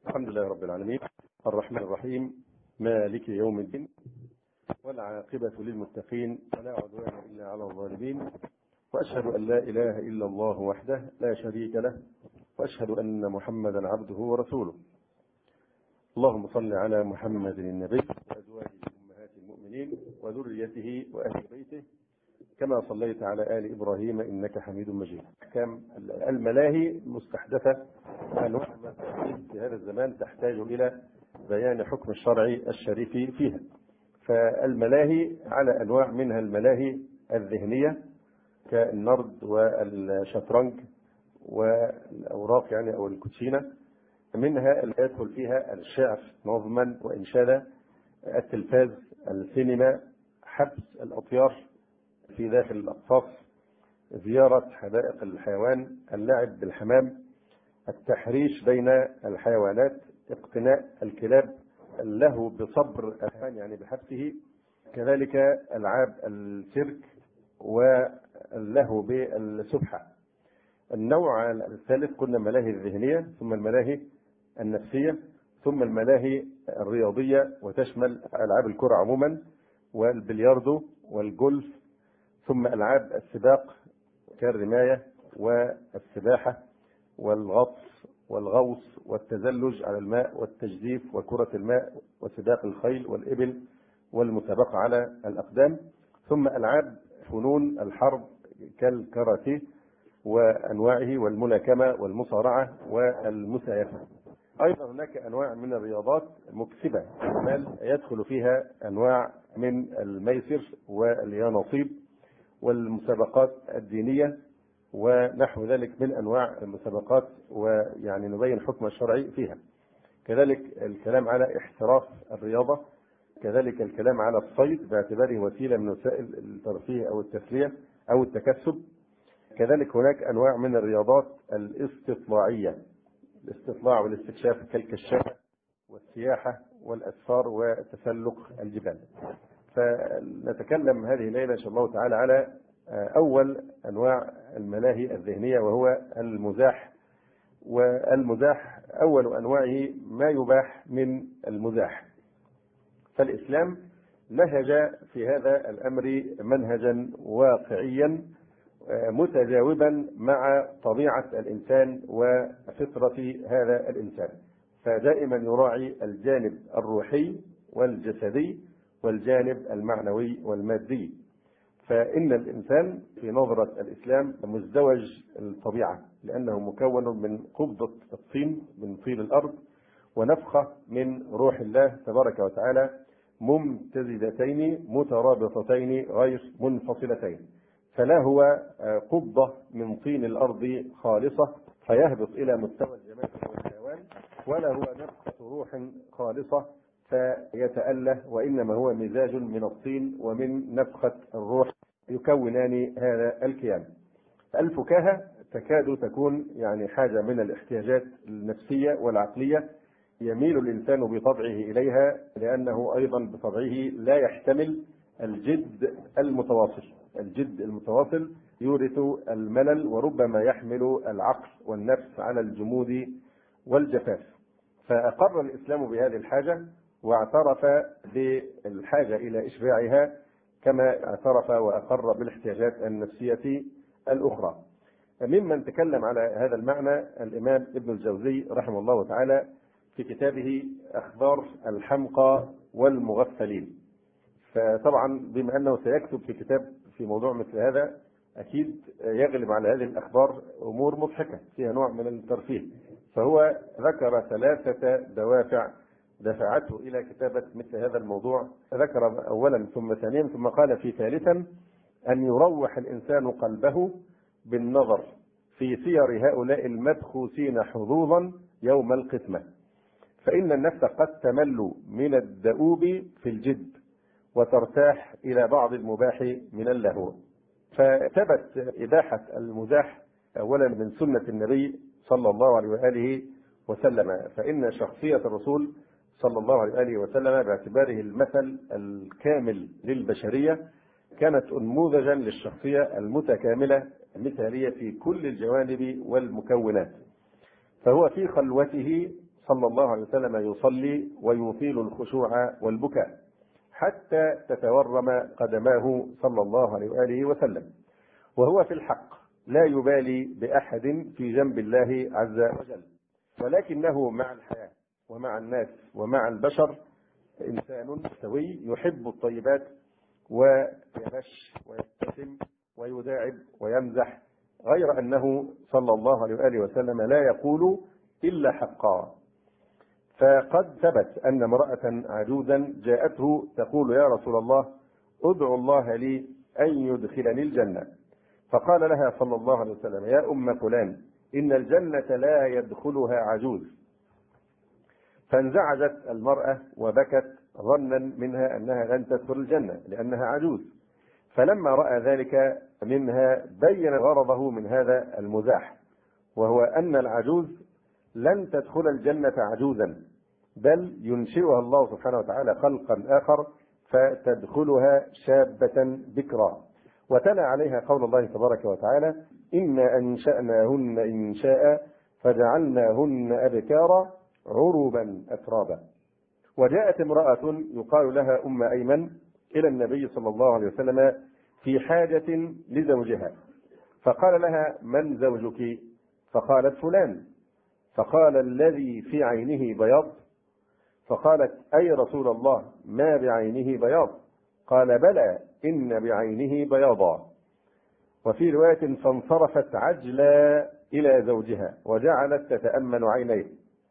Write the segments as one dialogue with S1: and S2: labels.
S1: الحمد لله رب العالمين الرحمن الرحيم مالك يوم الدين والعاقبة للمتقين ولا عدوان إلا على الظالمين، وأشهد أن لا إله إلا الله وحده لا شريك له، وأشهد أن محمدا عبده ورسوله. اللهم صل على محمد النبي وأزواجه أمهات المؤمنين وذريته وأهل بيته كما صليت على آل إبراهيم إنك حميد مجيد. أحكام الملاهي مستحدثة أنواع في هذا الزمان تحتاج إلى بيان حكم الشرع الشريف فيها. فالملاهي على أنواع، منها الملاهي الذهنية كالنرد والشطرنج والأوراق أو الكوتشينة، منها اللي يدخل فيها الشعر نظما وإنشادا، التلفاز، السينما، حبس الأطيار في داخل الأقفاص، زيارة حدائق الحيوان، اللعب بالحمام، التحريش بين الحيوانات، اقتناء الكلاب، اللهو بصبر الحيوان بحبسه، كذلك ألعاب السيرك واللهو بالسبحة. النوع الثالث قلنا الملاهي الذهنية، ثم الملاهي النفسية، ثم الملاهي الرياضية وتشمل ألعاب الكرة عموما والبلياردو والجولف، ثم ألعاب السباق كالرماية والسباحة والغطس والغوص والتزلج على الماء والتجديف وكرة الماء وسباق الخيل والإبل والمسابقة على الأقدام، ثم ألعاب فنون الحرب كالكاراتيه وأنواعه والملاكمة والمصارعة والمسايفة. أيضا هناك أنواع من الرياضات مكسبة المال يدخل فيها أنواع من الميسر واليانصيب والمسابقات الدينية ونحو ذلك من أنواع المسابقات، نبين حكم الشرعي فيها. كذلك الكلام على احتراف الرياضة، كذلك الكلام على الصيد باعتباره وسيلة من وسائل الترفيه أو التسلية أو التكسب. كذلك هناك أنواع من الرياضات الاستطلاعية، الاستطلاع والاستكشاف كالكشافة والسياحة والأسفار وتسلق الجبال. فنتكلم هذه الليلة إن شاء الله تعالى على أول أنواع الملاهي الذهنية، وهو المزاح. والمزاح أول أنواعه ما يباح من المزاح. فالإسلام نهج في هذا الأمر منهجا واقعيا متجاوبا مع طبيعة الإنسان وفطرة هذا الإنسان، فدائما يراعي الجانب الروحي والجسدي والجانب المعنوي والمادي. فإن الإنسان في نظرة الإسلام مزدوج الطبيعة، لأنه مكون من قبضة الطين من طين الأرض ونفخة من روح الله تبارك وتعالى، ممتزجتين مترابطتين غير منفصلتين. فلا هو قبضة من طين الأرض خالصة فيهبط إلى مستوى الجماد والحيوان، ولا هو نفخة روح خالصة فيتأله، وإنما هو مزاج من الطين ومن نفخة الروح يكونان هذا الكيان. الفكاهة تكاد تكون حاجة من الاحتياجات النفسية والعقلية يميل الإنسان بطبعه إليها، لأنه أيضا بطبعه لا يحتمل الجد المتواصل. الجد المتواصل يورث الملل، وربما يحمل العقل والنفس على الجمود والجفاف. فأقر الإسلام بهذه الحاجة واعترف بالحاجة إلى إشباعها، كما اعترف وأقر بالاحتياجات النفسية الأخرى. ممن تكلم على هذا المعنى الإمام ابن الجوزي رحمه الله تعالى في كتابه أخبار الحمقى والمغفلين. فطبعا بما أنه سيكتب في كتاب في موضوع مثل هذا، أكيد يغلب على هذه الأخبار أمور مضحكة فيها نوع من الترفيه. فهو ذكر 3 دوافع دفعته إلى كتابة مثل هذا الموضوع. ذكر أولا ثم ثانيا ثم قال في ثالثا أن يروح الإنسان قلبه بالنظر في سير هؤلاء المبخوسين حظوظا يوم القسمة، فإن النفس قد تمل من الدؤوب في الجد وترتاح إلى بعض المباح من اللهو. فثبت إباحة المزاح أولا من سنة النبي صلى الله عليه وآله وسلم، فإن شخصية الرسول صلى الله عليه وآله وسلم باعتباره المثل الكامل للبشرية كانت أنموذجا للشخصية المتكاملة المثالية في كل الجوانب والمكونات. فهو في خلوته صلى الله عليه وسلم يصلي ويطيل الخشوع والبكاء حتى تتورم قدماه صلى الله عليه وآله وسلم، وهو في الحق لا يبالي بأحد في جنب الله عز وجل، ولكنه مع الحياة ومع الناس ومع البشر إنسان سوي يحب الطيبات ويغش ويبتسم ويداعب ويمزح، غير أنه صلى الله عليه وآله وسلم لا يقول إلا حقا. فقد ثبت أن امرأة عجوزا جاءته تقول: يا رسول الله ادعو الله لي أن يدخلني الجنة. فقال لها صلى الله عليه وسلم: يا أم فلان، إن الجنة لا يدخلها عجوز. فانزعجت المرأة وبكت ظنا منها أنها لن تدخل الجنة لأنها عجوز. فلما رأى ذلك منها بين غرضه من هذا المزاح، وهو أن العجوز لن تدخل الجنة عجوزا، بل ينشئها الله سبحانه وتعالى خلقا آخر فتدخلها شابة بكرا. وتلا عليها قول الله تبارك وتعالى: إنا أنشأناهن إنشاء فجعلناهن أبكارا عربا أترابا. وجاءت امرأة يقال لها أم أيمن إلى النبي صلى الله عليه وسلم في حاجة لزوجها، فقال لها: من زوجك؟ فقالت: فلان. فقال: الذي في عينه بياض؟ فقالت: أي رسول الله، ما بعينه بياض؟ قال: بلى، إن بعينه بياضا. وفي رواية: فانصرفت عجلا إلى زوجها وجعلت تتأمل عينيه،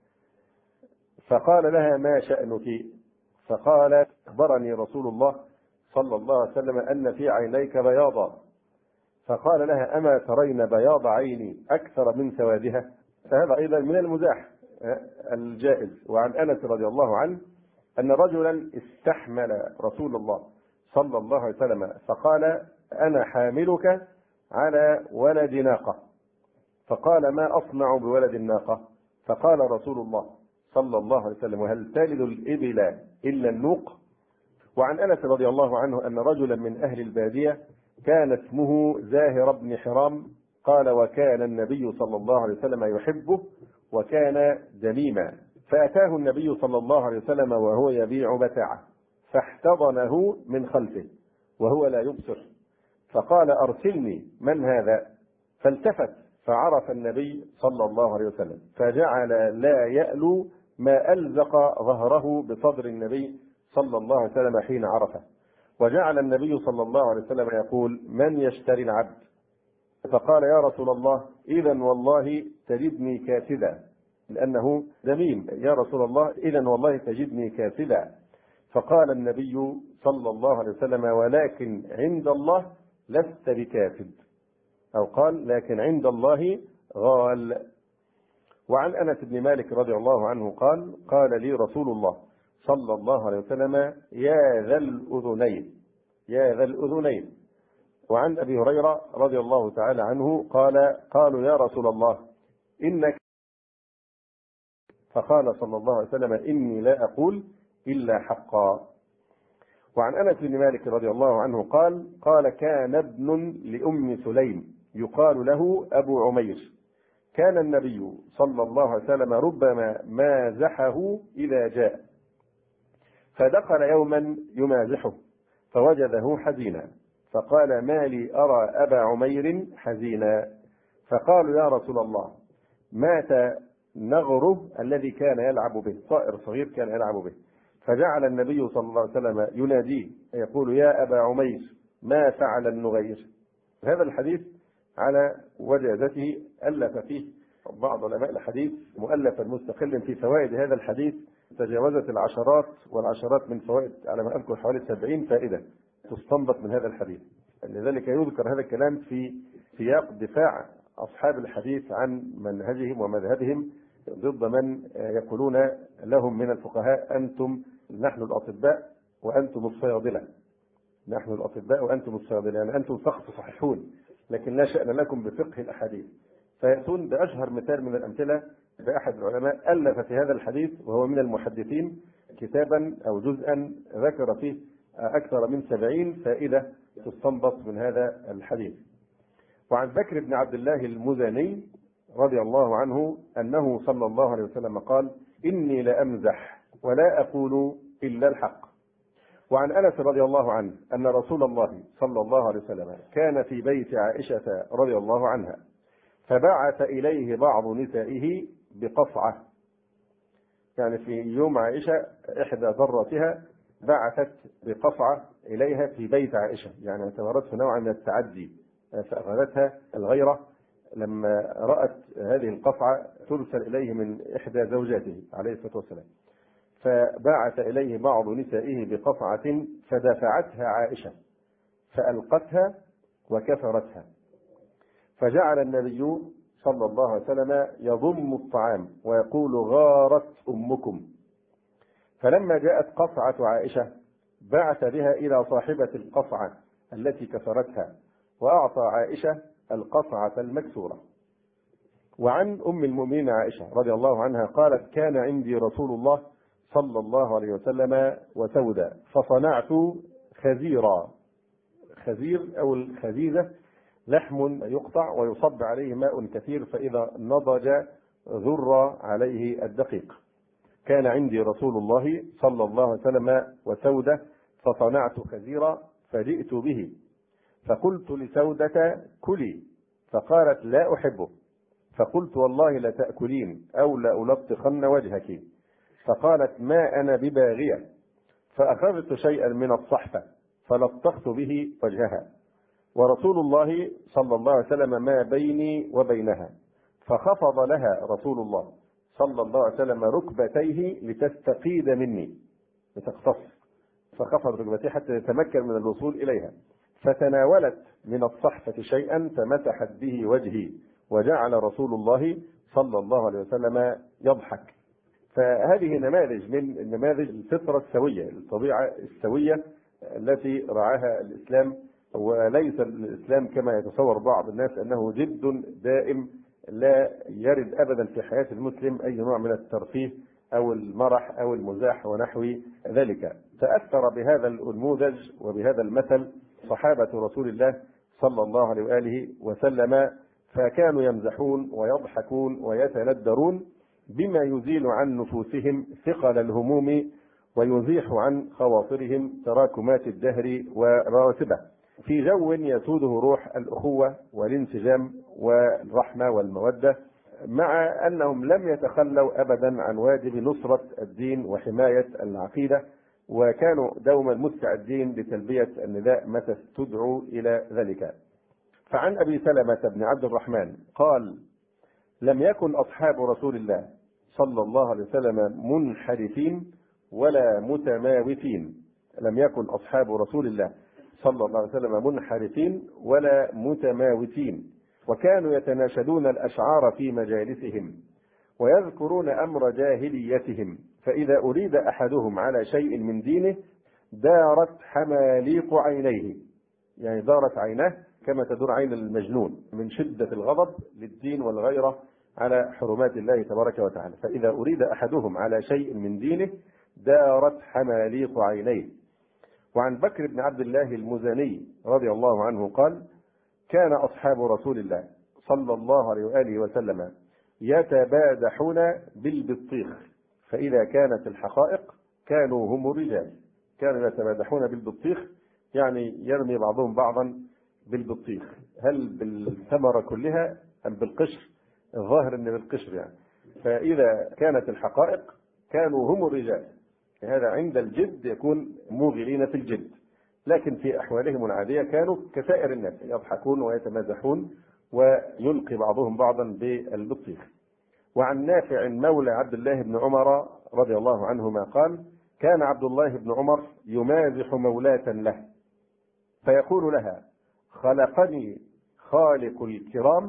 S1: فقال لها: ما شأنك؟ فقالت: أخبرني رسول الله صلى الله عليه وسلم أن في عينيك بياضا. فقال لها: أما ترين بياض عيني أكثر من سوادها؟ فهذا أيضا من المزاح الجائز. وعن أنس رضي الله عنه أن رجلا استحمل رسول الله صلى الله عليه وسلم فقال: أنا حاملك على ولد ناقة. فقال: ما أصنع بولد الناقة؟ فقال رسول الله صلى الله عليه وسلم: وهل تلد الإبل إلا النوق؟ وعن أنس رضي الله عنه أن رجلا من أهل البادية كان اسمه زاهر بن حرام، قال: وكان النبي صلى الله عليه وسلم يحبه وكان دميما، فأتاه النبي صلى الله عليه وسلم وهو يبيع متاعه فاحتضنه من خلفه وهو لا يبصر، فقال: أرسلني، من هذا؟ فالتفت فعرف النبي صلى الله عليه وسلم، فجعل لا يألو ما ألزق ظهره بصدر النبي صلى الله عليه وسلم حين عرفه. وجعل النبي صلى الله عليه وسلم يقول: من يشتري العبد؟ فقال: يا رسول الله، إذا والله تجدني كاسدا، لأنه ذميم. يا رسول الله، إذا والله تجدني كاسدا. فقال النبي صلى الله عليه وسلم: ولكن عند الله لست بكاسد، أو قال: لكن عند الله غال. وعن أنس بن مالك رضي الله عنه قال: قال لي رسول الله صلى الله عليه وسلم: يا ذا الأذنين، يا ذا الأذنين. وعن أبي هريرة رضي الله تعالى عنه قال: قالوا يا رسول الله إنك، فقال صلى الله عليه وسلم: إني لا أقول إلا حقا. وعن أنس بن مالك رضي الله عنه قال: قال: كان ابن لأم سليم يقال له أبو عمير، كان النبي صلى الله عليه وسلم ربما مازحه إذا جاء، فدخل يوما يمازحه فوجده حزينا، فقال: ما لي أرى أبا عمير حزينا؟ فقالوا: يا رسول الله، مات نغره الذي كان يلعب به، طائر صغير كان يلعب به. فجعل النبي صلى الله عليه وسلم يناديه يقول: يا أبا عمير، ما فعل النغير؟ هذا الحديث على وجازته ألف فيه بعض علماء الحديث مؤلفا مستقلا في فوائد هذا الحديث تجاوزت العشرات والعشرات من فوائد، على ما أذكر حوالي 70 فائدة تستنبط من هذا الحديث. لذلك يذكر هذا الكلام في سياق دفاع أصحاب الحديث عن منهجهم ومذهبهم ضد من يقولون لهم من الفقهاء: أنتم، نحن الأطباء وأنتم الصيادلة، نحن الأطباء وأنتم الصيادلة، يعني أنتم فقط تصححون لكن لا شأن لكم بفقه الأحاديث. فيأتون بأشهر مثال من الأمثلة بأحد العلماء ألف في هذا الحديث وهو من المحدثين كتابا أو جزءا ذكر فيه أكثر من 70 فائدة تستنبط من هذا الحديث. وعن بكر بن عبد الله المزني رضي الله عنه أنه صلى الله عليه وسلم قال: إني لأمزح ولا أقول إلا الحق. وعن أنس رضي الله عنه أن رسول الله صلى الله عليه وسلم كان في بيت عائشة رضي الله عنها، فبعث إليه بعض نسائه بقصعة، يعني في يوم عائشة إحدى ضرتها بعثت بقصعة إليها في بيت عائشة، يعني اعتبرته نوعا من التعدي، فأخذتها الغيرة لما رأت هذه القصعة ترسل إليه من إحدى زوجاته عليه الصلاة والسلام، فبعث إليه بعض نسائه بقصعة فدفعتها عائشة فألقتها وكسرتها، فجعل النبي صلى الله عليه وسلم يضم الطعام ويقول: غارت أمكم. فلما جاءت قصعة عائشة بعث بها إلى صاحبة القصعة التي كسرتها، وأعطى عائشة القصعة المكسورة. وعن أم المؤمنين عائشة رضي الله عنها قالت: كان عندي رسول الله صلى الله عليه وسلم وسودا، فصنعت خزيرا. خزير أو الخزيزة لحم يقطع ويصب عليه ماء كثير، فإذا نضج ذر عليه الدقيق. كان عندي رسول الله صلى الله عليه وسلم وسودة، فصنعت خزيرا فجئت به، فقلت لسودة: كلي، فقالت: لا أحبه. فقلت: والله لتأكلين أو لألطخن وجهك. فقالت: ما أنا بباغية. فأخذت شيئا من الصحفة فلطخت به وجهها، ورسول الله صلى الله عليه وسلم ما بيني وبينها، فخفض لها رسول الله صلى الله عليه وسلم ركبتيه لتستقيد مني، لتقتص، فخفض ركبتيه حتى يتمكن من الوصول إليها، فتناولت من الصحفة شيئا فمسحت به وجهي، وجعل رسول الله صلى الله عليه وسلم يضحك. فهذه نماذج من نماذج الفطرة السوية، الطبيعة السوية التي رعاها الإسلام، وليس الإسلام كما يتصور بعض الناس أنه جد دائم لا يرد أبدا في حياة المسلم أي نوع من الترفيه أو المرح أو المزاح ونحو ذلك. تأثر بهذا النموذج وبهذا المثل صحابة رسول الله صلى الله عليه وآله وسلم، فكانوا يمزحون ويضحكون ويتندرون بما يزيل عن نفوسهم ثقل الهموم ويزيح عن خواطرهم تراكمات الدهر ورواسبه، في جو يسوده روح الأخوة والانسجام والرحمة والمودة، مع أنهم لم يتخلوا أبدا عن واجب نصرة الدين وحماية العقيدة، وكانوا دوما مستعدين لتلبية النداء متى تدعو إلى ذلك. فعن أبي سلمة بن عبد الرحمن قال: لم يكن أصحاب رسول الله صلى الله عليه وسلم منحرفين ولا متماوتين. لم يكن أصحاب رسول الله صلى الله عليه وسلم منحرفين ولا متماوتين، وكانوا يتناشدون الأشعار في مجالسهم ويذكرون أمر جاهليتهم، فإذا أريد أحدهم على شيء من دينه دارت حماليق عينيه، يعني دارت عيناه كما تدور عين المجنون من شدة الغضب للدين والغيرة على حرمات الله تبارك وتعالى. فإذا أريد أحدهم على شيء من دينه دارت حماليق عينيه. وعن بكر بن عبد الله المزني رضي الله عنه قال: كان أصحاب رسول الله صلى الله عليه وآله وسلم يتبادحون بالبطيخ، فإذا كانت الحقائق كانوا هم الرجال. كانوا يتبادحون بالبطيخ، يعني يرمي بعضهم بعضا بالبطيخ، هل بالثمرة كلها أم بالقشر؟ الظاهر أن بالقشر يعني. فإذا كانت الحقائق كانوا هم الرجال، هذا عند الجد يكون موغلين في الجد، لكن في أحوالهم العادية كانوا كسائر الناس يضحكون ويتمازحون ويلقي بعضهم بعضا بالبطيخ. وعن نافع مولى عبد الله بن عمر رضي الله عنهما قال: كان عبد الله بن عمر يمازح مولاة له فيقول لها: خلقني خالق الكرام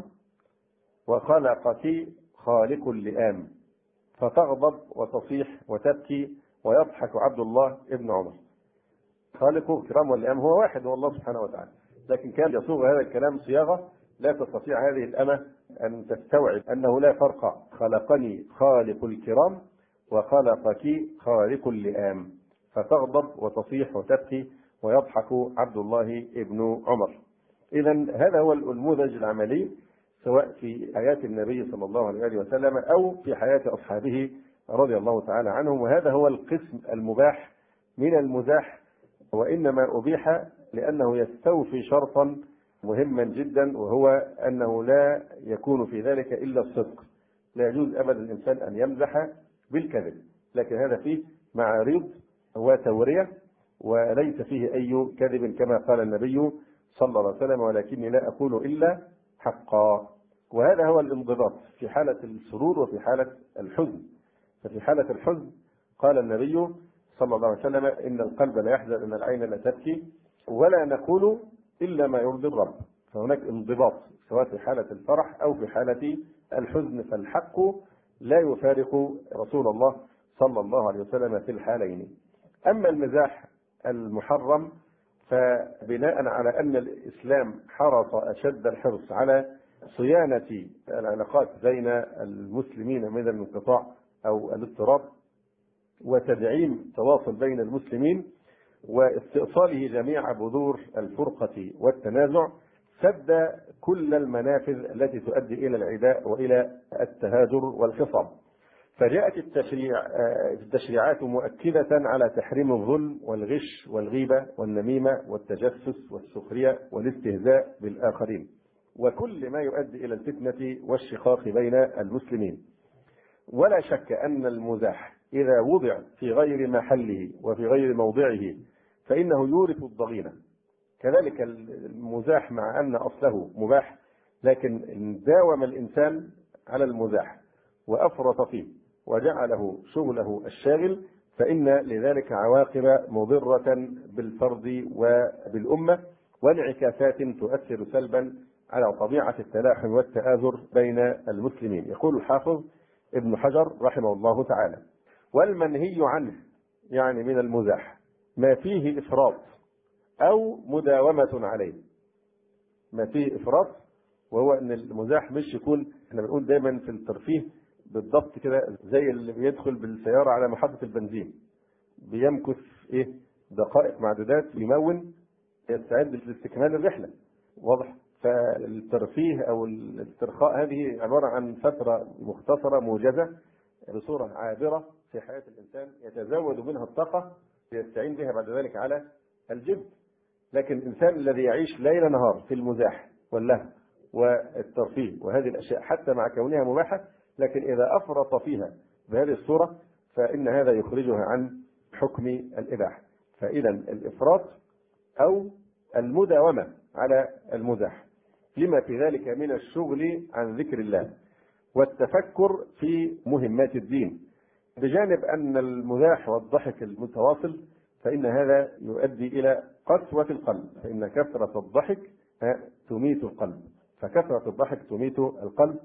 S1: وخلقك خالق اللئام، فتغضب وتصيح وتبكي ويضحك عبد الله بن عمر. خالق الكرام واللئام هو واحد، هو الله سبحانه وتعالى، لكن كان يصوغ هذا الكلام صياغة لا تستطيع هذه الأمة أن تستوعب أنه لا فرق. خلقني خالق الكرام وخلقك خالق اللئام، فتغضب وتصيح وتبكي ويضحك عبد الله بن عمر. إذا هذا هو النموذج العملي سواء في حياة النبي صلى الله عليه وسلم أو في حياة أصحابه رضي الله تعالى عنهم. وهذا هو القسم المباح من المزاح، وإنما أبيح لأنه يستوفي شرطا مهما جدا، وهو أنه لا يكون في ذلك إلا الصدق. لا يجوز أبدا الإنسان أن يمزح بالكذب، لكن هذا فيه معارض وتورية، وليس فيه أي كذب كما قال النبي صلى الله عليه وسلم: ولكني لا أقول إلا حقا. وهذا هو الانضباط في حالة السرور وفي حالة الحزن. ففي حالة الحزن قال النبي صلى الله عليه وسلم: إن القلب لا يحزن، إن العين لا تبكي، ولا نقول إلا ما يرضي الرب. فهناك انضباط سواء في حالة الفرح أو في حالة الحزن، فالحق لا يفارق رسول الله صلى الله عليه وسلم في الحالين. أما المزاح المحرم فبناء على أن الإسلام حرص أشد الحرص على صيانة العلاقات بين المسلمين من الانقطاع أو الاضطراب، وتدعيم تواصل بين المسلمين، واستئصاله جميع بذور الفرقة والتنازع، سد كل المنافذ التي تؤدي إلى العداء وإلى التهاجر والخصام. فجاءت التشريعات مؤكدة على تحريم الظلم والغش والغيبة والنميمة والتجسس والسخرية والاستهزاء بالآخرين، وكل ما يؤدي إلى الفتنة والشقاق بين المسلمين. ولا شك أن المزاح إذا وضع في غير محله وفي غير موضعه فإنه يورث الضغينة. كذلك المزاح مع أن أصله مباح، لكن إن داوم الإنسان على المزاح وأفرط فيه وجعله شغله الشاغل فإن لذلك عواقب مضرة بالفرد وبالأمة، وانعكاسات تؤثر سلبا على طبيعة التلاحم والتآزر بين المسلمين. يقول الحافظ ابن حجر رحمه الله تعالى: والمنهي عنه يعني من المزاح ما فيه إفراط أو مداومة عليه. ما فيه إفراط وهو أن المزاح مش يكون، احنا بنقول دايما في الترفيه بالضبط كده زي اللي بيدخل بالسيارة على محطة البنزين، بيمكث دقائق معدودات يمون يستعد لاستكمال الرحلة. واضح؟ فالترفيه أو الاسترخاء هذه عبارة عن فترة مختصرة موجزة بصورة عابرة في حياة الإنسان يتزود منها الطاقة ليستعين بها بعد ذلك على الجد. لكن الإنسان الذي يعيش ليل نهار في المزاح واللهو والترفيه وهذه الأشياء حتى مع كونها مباحة، لكن إذا أفرط فيها بهذه الصورة فإن هذا يخرجها عن حكم الإباحة. فإذا الإفراط أو المداومة على المزاح لما في ذلك من الشغل عن ذكر الله والتفكر في مهمات الدين، بجانب أن المزاح والضحك المتواصل فإن هذا يؤدي إلى قسوة القلب، فإن كثرة الضحك تميت القلب، فكثرة الضحك تميت القلب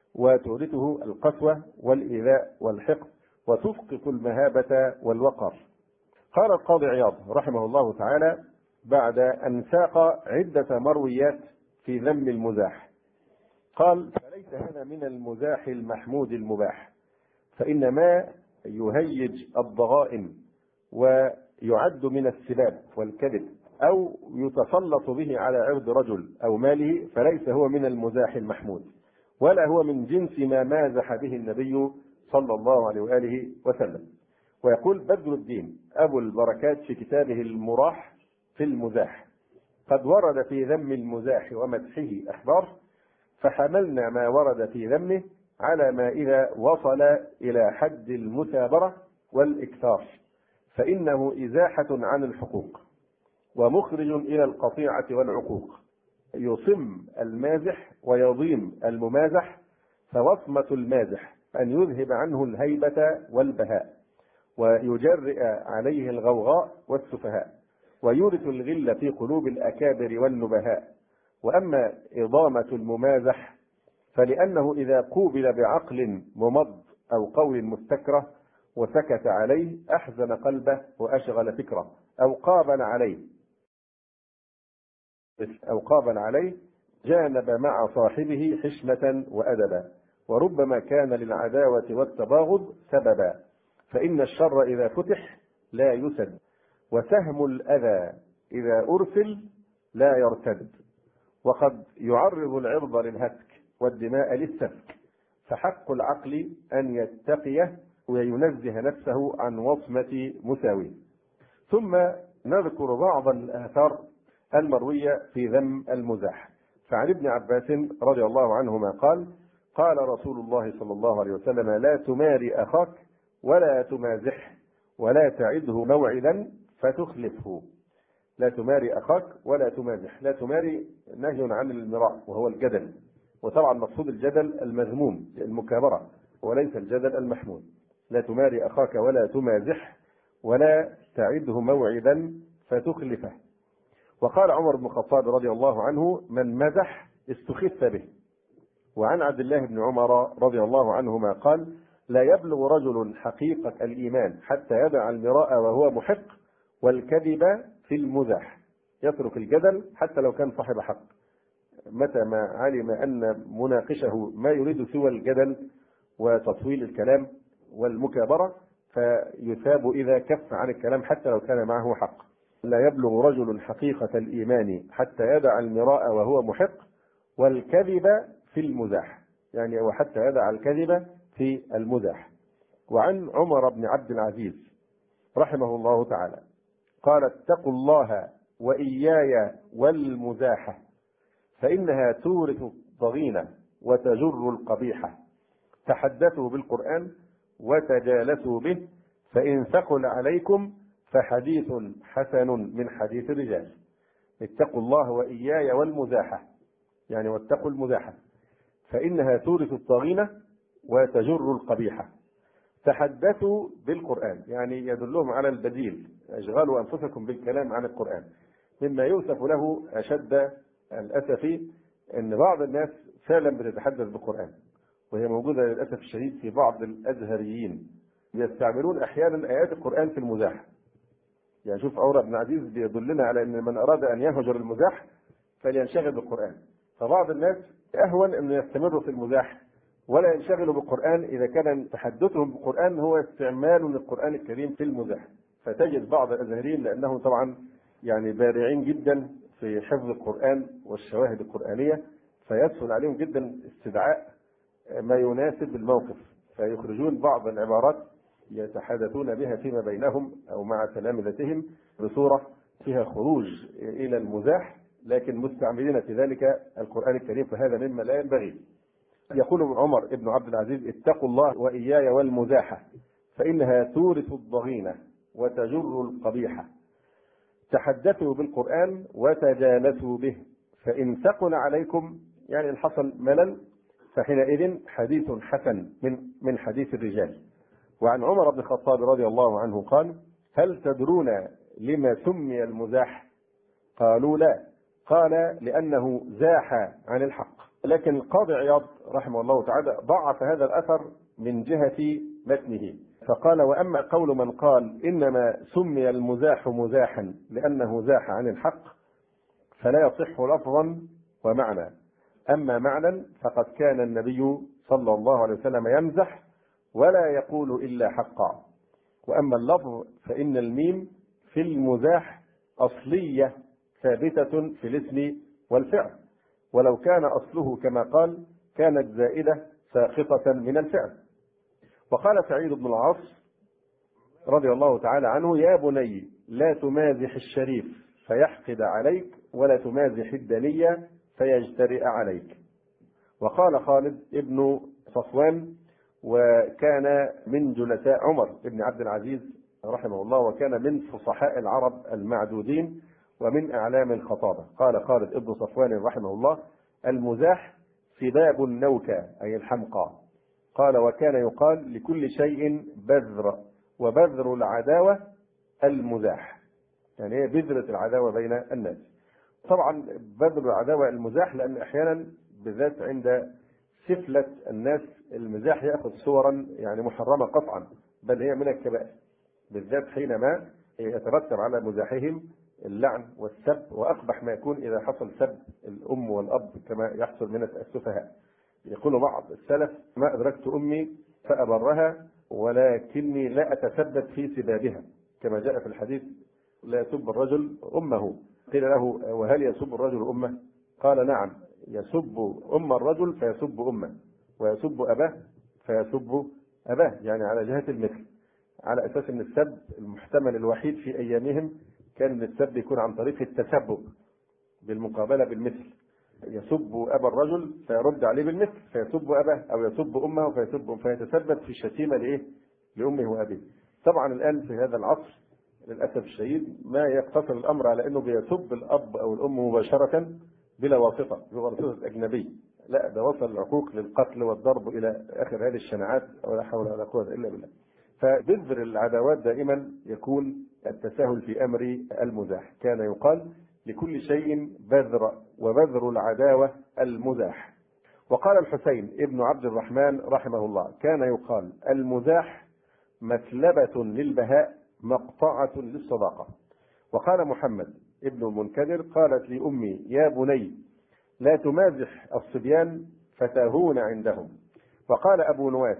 S1: وتورثه القسوة والإيذاء والحقد وتسقط المهابة والوقار. قال القاضي عياض رحمه الله تعالى بعد أن ساق عدة مرويات في ذم المزاح، قال: فليس هذا من المزاح المحمود المباح، فإن ما يهيج الضغائن ويعد من السباب والكذب أو يتسلط به على عرض رجل أو ماله فليس هو من المزاح المحمود، ولا هو من جنس ما مازح به النبي صلى الله عليه وآله وسلم. ويقول بدر الدين أبو البركات في كتابه المراح في المزاح: قد ورد في ذم المزاح ومدحه أخبار، فحملنا ما ورد في ذمه على ما إذا وصل إلى حد المثابرة والإكثار، فإنه إزاحة عن الحقوق ومخرج إلى القطيعة والعقوق، يصم المازح ويضيم الممازح، فوصمة المازح أن يذهب عنه الهيبة والبهاء ويجرئ عليه الغوغاء والسفهاء ويورث الغل في قلوب الأكابر والنبهاء. وأما إضامة الممازح فلأنه إذا قوبل بعقل ممض أو قول مستكره وسكت عليه أحزن قلبه وأشغل فكره، أو قابل عليه جانب مع صاحبه حشمة وأدبا، وربما كان للعداوة والتباغض سببا، فإن الشر إذا فتح لا يسد، وسهم الأذى إذا أرسل لا يرتد، وقد يعرض العرض للهتك والدماء للسفك، فحق العقل أن يتقيه وينزه نفسه عن وصمة مساويه. ثم نذكر بعض الآثار المروية في ذم المزاح. فعن ابن عباس رضي الله عنهما قال: قال رسول الله صلى الله عليه وسلم: لا تماري أخاك ولا تمازح ولا تعده موعدا فتخلفه. لا تماري أخاك ولا تمازح. لا تماري نهي عن المراء وهو الجدل، وطبعا مقصود الجدل المذموم المكابرة وليس الجدل المحمود. لا تماري أخاك ولا تمازح ولا تعده موعدا فتخلفه. وقال عمر بن الخطاب رضي الله عنه: من مزح استخف به. وعن عبد الله بن عمر رضي الله عنهما قال: لا يبلغ رجل حقيقة الإيمان حتى يدع المراء وهو محق والكذب في المزاح. يترك الجدل حتى لو كان صاحب حق، متى ما علم أن مناقشه ما يريد سوى الجدل وتطويل الكلام والمكابرة فيثاب إذا كف عن الكلام حتى لو كان معه حق. لا يبلغ رجل حقيقة الإيمان حتى يدع المراء وهو محق والكذب في المزاح، يعني وحتى يدع الكذب في المزاح. وعن عمر بن عبد العزيز رحمه الله تعالى قال: اتقوا الله وإياي والمزاحة فإنها تورث الضغينة وتجر القبيحة. تحدثوا بالقرآن وتجالسوا به فإن ثقل عليكم فحديث حسن من حديث الرجال. اتقوا الله وإياي والمزاحة، يعني واتقوا المزاحة فإنها تورث الضغينة وتجر القبيحة. تحدثوا بالقرآن، يعني يدلهم على البديل، اشغلوا أنفسكم بالكلام عن القرآن. مما يوصف له أشد الأسف أن بعض الناس فعلا بتتحدث بالقرآن، وهي موجودة للأسف الشديد في بعض الأزهريين، يستعملون أحيانا آيات القرآن في المزاح. يعني شوف عمر بن عزيز بيدلنا على أن من أراد أن يهجر المزاح فلينشغل بالقرآن. فبعض الناس أهون أن يستمروا في المزاح ولا ينشغلوا بالقرآن إذا كان تحدثهم بالقرآن هو استعمال للقرآن الكريم في المزاح. فتجد بعض الأزهريين لأنهم طبعا يعني بارعين جدا في حفظ القرآن والشواهد القرآنية، فيسهل عليهم جدا استدعاء ما يناسب الموقف، فيخرجون بعض العبارات يتحدثون بها فيما بينهم أو مع تلامذتهم بصورة فيها خروج إلى المزاح، لكن مستعملين في ذلك القرآن الكريم، فهذا مما لا ينبغي. يقول عمر بن عبد العزيز: اتقوا الله وإياي والمزاحة فإنها تورث الضغينة وتجر القبيحة. تحدثوا بالقرآن وتجالسوا به فإن ثقل عليكم، يعني إن حصل ملل فحينئذ حديث حسن من حديث الرجال. وعن عمر بن الخطاب رضي الله عنه قال: هل تدرون لما سمي المزاح؟ قالوا: لا. قال: لأنه زاح عن الحق. لكن القاضي عياض رحمه الله تعالى ضعف هذا الأثر من جهة متنه، فقال: وأما قول من قال إنما سمي المزاح مزاحا لأنه زاح عن الحق فلا يصح لفظا ومعنى، أما معنى فقد كان النبي صلى الله عليه وسلم يمزح ولا يقول إلا حقا. وأما اللفظ فإن الميم في المزاح أصلية ثابتة في الاسم والفعل، ولو كان أصله كما قال كانت زائدة ساقطة من الفعل. وقال سعيد بن العاص رضي الله تعالى عنه: يا بني لا تمازح الشريف فيحقد عليك ولا تمازح الدنية فيجترئ عليك. وقال خالد ابن صفوان وكان من جلساء عمر بن عبد العزيز رحمه الله، وكان من فصحاء العرب المعدودين ومن أعلام الخطابة. قال خالد ابن صفوان رحمه الله: المزاح سباب النوكة أي الحمقى. قال: وكان يقال لكل شيء بذر، وبذر العداوة المزاح، يعني هي بذرة العداوة بين الناس. طبعا بذر العداوة المزاح، لأن أحيانا بالذات عند سفلة الناس المزاح يأخذ صورا يعني محرمة قطعا، بل هي من الكبائر، بالذات حينما يترتب على مزاحهم اللعن والسب، وأقبح ما يكون إذا حصل سب الأم والأب كما يحصل من السفهاء. يقول بعض السلف: ما أدركت أمي فأبرها ولكني لا أتثبت في سبابها، كما جاء في الحديث: لا يسب الرجل أمه. قيل له: وهل يسب الرجل أمه؟ قال: نعم، يسب أم الرجل فيسب أمه، ويسب أباه فيسب أباه، يعني على جهة المثل، على أساس أن السب المحتمل الوحيد في أيامهم كان أن السب يكون عن طريق التسبب بالمقابلة بالمثل. يسب أبا الرجل فيرد عليه بالمثل فيسب أباه، أو يسب أمه فيتسبب في الشتيمة لإيه؟ لأمه وأبيه. طبعا الآن في هذا العصر للأسف الشديد ما يقتصر الأمر على أنه بيسب الأب أو الأم مباشرة بلا واسطة، بواسطة أجنبي، لا ده وصل العقوق للقتل والضرب إلى آخر هذه الشناعات، ولا حول ولا قوة إلا بالله. فبذر العداوات دائما يكون التساهل في أمر المزاح. كان يقال لكل شيء بذر، وبذر العداوة المزاح. وقال الحسين ابن عبد الرحمن رحمه الله: كان يقال المزاح مثلبة للبهاء مقطعة للصداقة. وقال محمد ابن المنكدر: قالت لي أمي: يا بني لا تمازح الصبيان فتاهون عندهم. وقال أبو نواس: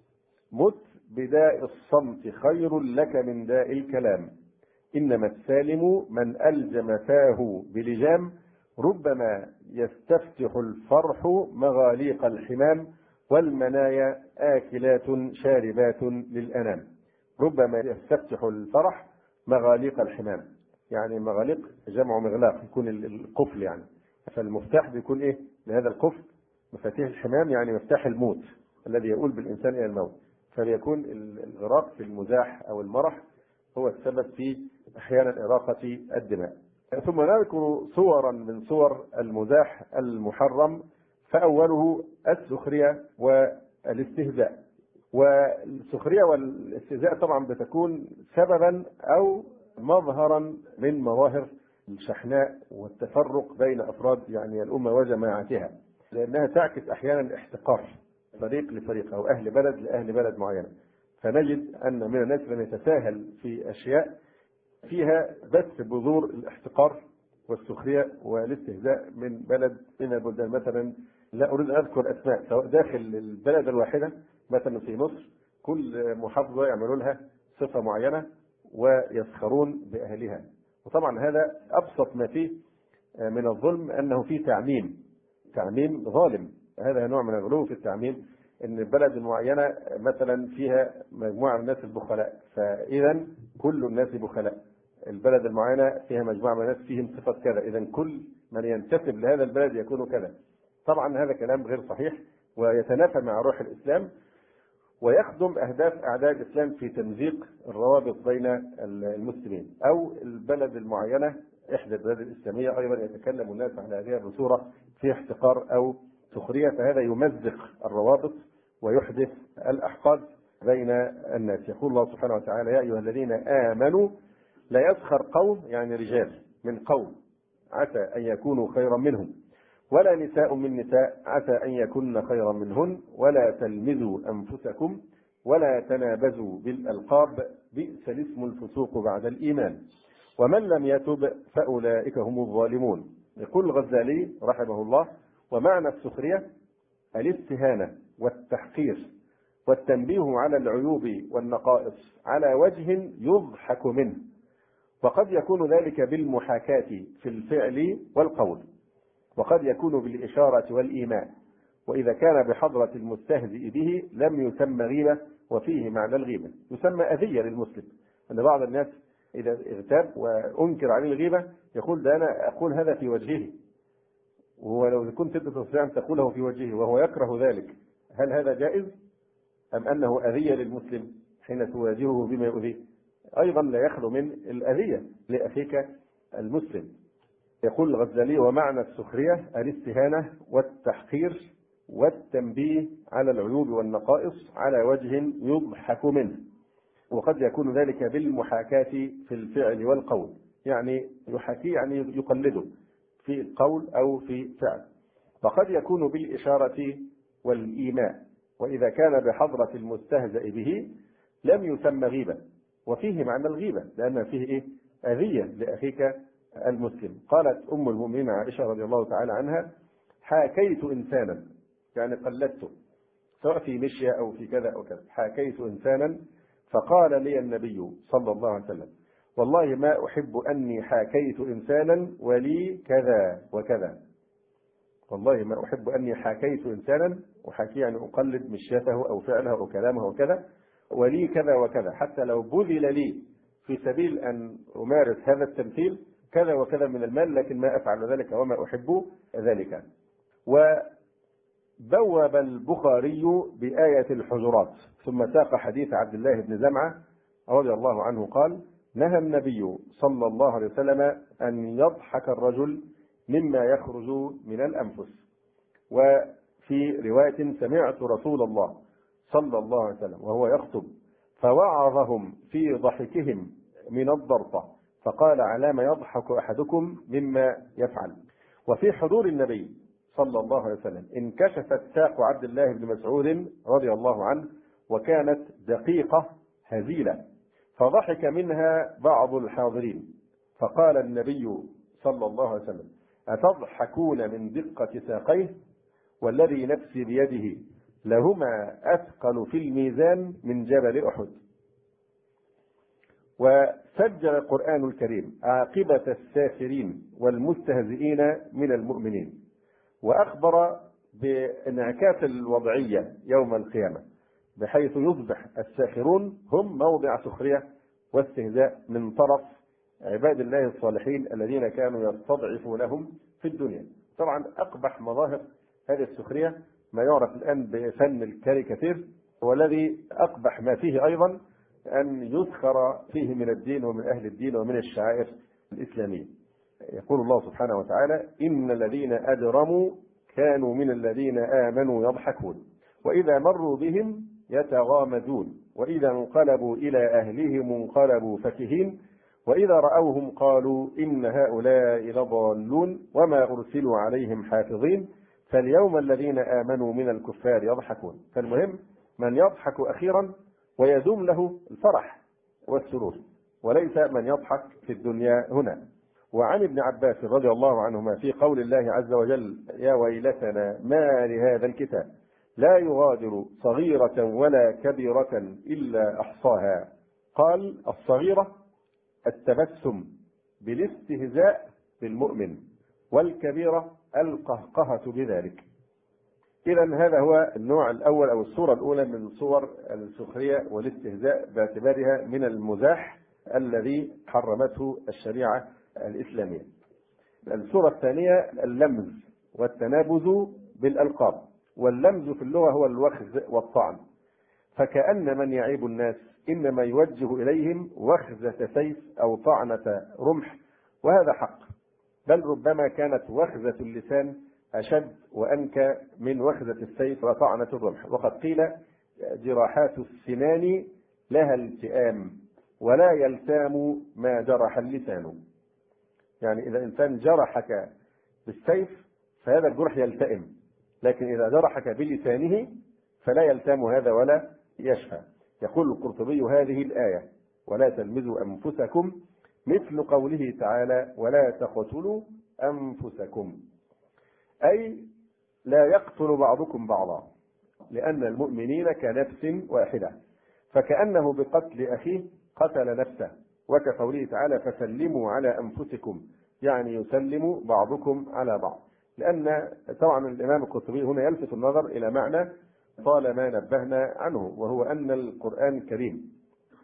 S1: مت بداء الصمت خير لك من داء الكلام، إنما السالم من ألجم فاه بلجام، ربما يستفتح الفرح مغاليق الحمام، والمنايا آكلات شاربات للأنام. ربما يستفتح الفرح مغاليق الحمام، يعني مغاليق جمع مغلاق، يكون القفل يعني، فالمفتاح بيكون إيه لهذا القفل؟ مفاتيح الحمام، يعني مفتاح الموت الذي يؤول بالإنسان إلى الموت. فليكون الغراق في المزاح أو المرح هو السبب في أحيانا إراقة الدماء. ثم نذكر صورا من صور المزاح المحرم، فأوله السخرية والاستهزاء. والسخرية والاستهزاء طبعا بتكون سببا أو مظهرا من مظاهر الشحناء والتفرق بين أفراد يعني الأمة وجماعتها، لأنها تعكس أحيانا احتقار فريق لفريق أو أهل بلد لأهل بلد معينة. فنجد أن من الناس من يتساهل في أشياء فيها بث بذور الاحتقار والسخرية والاستهزاء من بلد من البلدان. مثلا لا أريد أن أذكر أسماء، سواء داخل البلد الواحدة، مثلا في مصر كل محافظة يعملوا لها صفة معينة ويسخرون بأهلها. وطبعا هذا أبسط ما فيه من الظلم أنه فيه تعميم ظالم. هذا نوع من الغلو في التعميم، ان البلد المعينه مثلا فيها مجموعه من الناس البخلاء، فاذا كل الناس بخلاء. البلد المعينه فيها مجموعه من الناس فيهم صفه كذا، اذا كل من ينتسب لهذا البلد يكون كذا. طبعا هذا كلام غير صحيح ويتنافى مع روح الاسلام، ويخدم اهداف اعداء الاسلام في تمزيق الروابط بين المسلمين. او البلد المعينه احدى البلاد الاسلاميه ايضا يتكلم الناس على هذه بصوره في احتقار او سخرية، فهذا يمزق الروابط ويحدث الأحقاد بين الناس. يقول الله سبحانه وتعالى: يا أيها الذين آمنوا لا يسخر قوم، يعني رجال، من قوم عسى أن يكونوا خيرا منهم، ولا نساء من نساء عسى أن يكن خيرا منهن، ولا تلمزوا أنفسكم ولا تنابزوا بالألقاب، بئس الاسم الفسوق بعد الإيمان، ومن لم يتب فأولئك هم الظالمون. يقول الغزالي رحمه الله: ومعنى السخرية الاستهانة والتحقير والتنبيه على العيوب والنقائص على وجه يضحك منه، وقد يكون ذلك بالمحاكاة في الفعل والقول، وقد يكون بالإشارة والإيماء، وإذا كان بحضرة المستهزئ به لم يسمى غيبة، وفيه معنى الغيبة. يسمى أذية للمسلم، أن بعض الناس إذا اغتاب وأنكر عليه الغيبة يقول: ده أنا أقول هذا في وجهه، ولو كنت تستطيع أن تقوله في وجهه وهو يكره ذلك، هل هذا جائز؟ أم أنه أذية للمسلم حين تواجهه بما يؤذيه؟ أيضا لا يخلو من الأذية لأخيك المسلم. يقول الغزالي: ومعنى السخرية الاستهانة والتحقير والتنبيه على العيوب والنقائص على وجه يضحك منه، وقد يكون ذلك بالمحاكاة في الفعل والقول، يعني يحاكيه يعني يقلده في القول أو في فعل. وقد يكون بالإشارة والإيماء، وإذا كان بحضرة المستهزئ به لم يسمى غيبة، وفيه معنى الغيبة لأن فيه إيه؟ أذية لأخيك المسلم. قالت أم المؤمنين عائشة رضي الله تعالى عنها: حاكيت إنسانا، يعني قلدته سواء في مشية أو في كذا أو كذا، حاكيت إنسانا فقال لي النبي صلى الله عليه وسلم: والله ما أحب أني حاكيت إنسانا ولي كذا وكذا. والله ما أحب أني حاكيت إنسانا، وحكي يعني أقلد مشيته أو فعله أو كلامه وكذا، ولي كذا وكذا، حتى لو بذل لي في سبيل أن أمارس هذا التمثيل كذا وكذا من المال، لكن ما أفعل ذلك وما أحب ذلك. وبوب البخاري بآية الحجرات، ثم ساق حديث عبد الله بن زمعة رضي الله عنه قال: نهى النبي صلى الله عليه وسلم أن يضحك الرجل مما يخرج من الأنفس. وفي رواية: سمعت رسول الله صلى الله عليه وسلم وهو يخطب فوعظهم في ضحكهم من الضرطة فقال: علام يضحك أحدكم مما يفعل. وفي حضور النبي صلى الله عليه وسلم انكشفت ساق عبد الله بن مسعود رضي الله عنه، وكانت دقيقة هزيلة، فضحك منها بعض الحاضرين، فقال النبي صلى الله عليه وسلم: أتضحكون من دقة ساقيه؟ والذي نفسي بيده لهما أثقل في الميزان من جبل أحد. وسجل القرآن الكريم عاقبة الساخرين والمستهزئين من المؤمنين، وأخبر بانعكاس الوضعية يوم القيامة، بحيث يصبح الساخرون هم موضع سخرية واستهزاء من طرف عباد الله الصالحين الذين كانوا يستضعفونهم في الدنيا. طبعا أقبح مظاهر هذه السخرية ما يعرف الآن بفن الكاريكاتير، والذي أقبح ما فيه أيضا أن يسخر فيه من الدين ومن أهل الدين ومن الشعائر الإسلامية. يقول الله سبحانه وتعالى: إن الذين أجرموا كانوا من الذين آمنوا يضحكون وإذا مروا بهم يتغامزون وإذا انقلبوا إلى أهلهم انقلبوا فكهين وإذا رأوهم قالوا إن هؤلاء لضالون وما أرسلوا عليهم حافظين فاليوم الذين آمنوا من الكفار يضحكون. فالمهم من يضحك أخيرا ويدوم له الفرح والسرور، وليس من يضحك في الدنيا هنا. وعن ابن عباس رضي الله عنهما في قول الله عز وجل: يا ويلتنا ما لهذا الكتاب لا يغادر صغيرة ولا كبيرة إلا أحصاها، قال: الصغيرة التبسم بالاستهزاء بالمؤمن، والكبيرة القهقهة بذلك. إذا هذا هو النوع الأول أو الصورة الأولى من صور السخرية والاستهزاء باعتبارها من المزاح الذي حرمته الشريعة الإسلامية. الصورة الثانية اللمز والتنابز بالألقاب. واللمز في اللغة هو الوخز والطعن، فكأن من يعيب الناس إنما يوجه إليهم وخزة سيف أو طعنة رمح، وهذا حق، بل ربما كانت وخزة اللسان أشد وأنكى من وخزة السيف وطعنة الرمح. وقد قيل: جراحات السنان لها التئام ولا يلتام ما جرح اللسان. يعني إذا إنسان جرحك بالسيف فهذا الجرح يلتئم، لكن إذا جرحك بلسانه فلا يلتام هذا ولا يشفى. يقول القرطبي: هذه الآية ولا تلمزوا أنفسكم مثل قوله تعالى: ولا تقتلوا أنفسكم، أي لا يقتل بعضكم بعضا، لأن المؤمنين كنفس واحدة، فكأنه بقتل أخيه قتل نفسه. وكقوله تعالى: فسلموا على أنفسكم، يعني يسلم بعضكم على بعض. لأن طبعا الإمام القرطبي هنا يلفت النظر إلى معنى طالما نبهنا عنه، وهو أن القرآن الكريم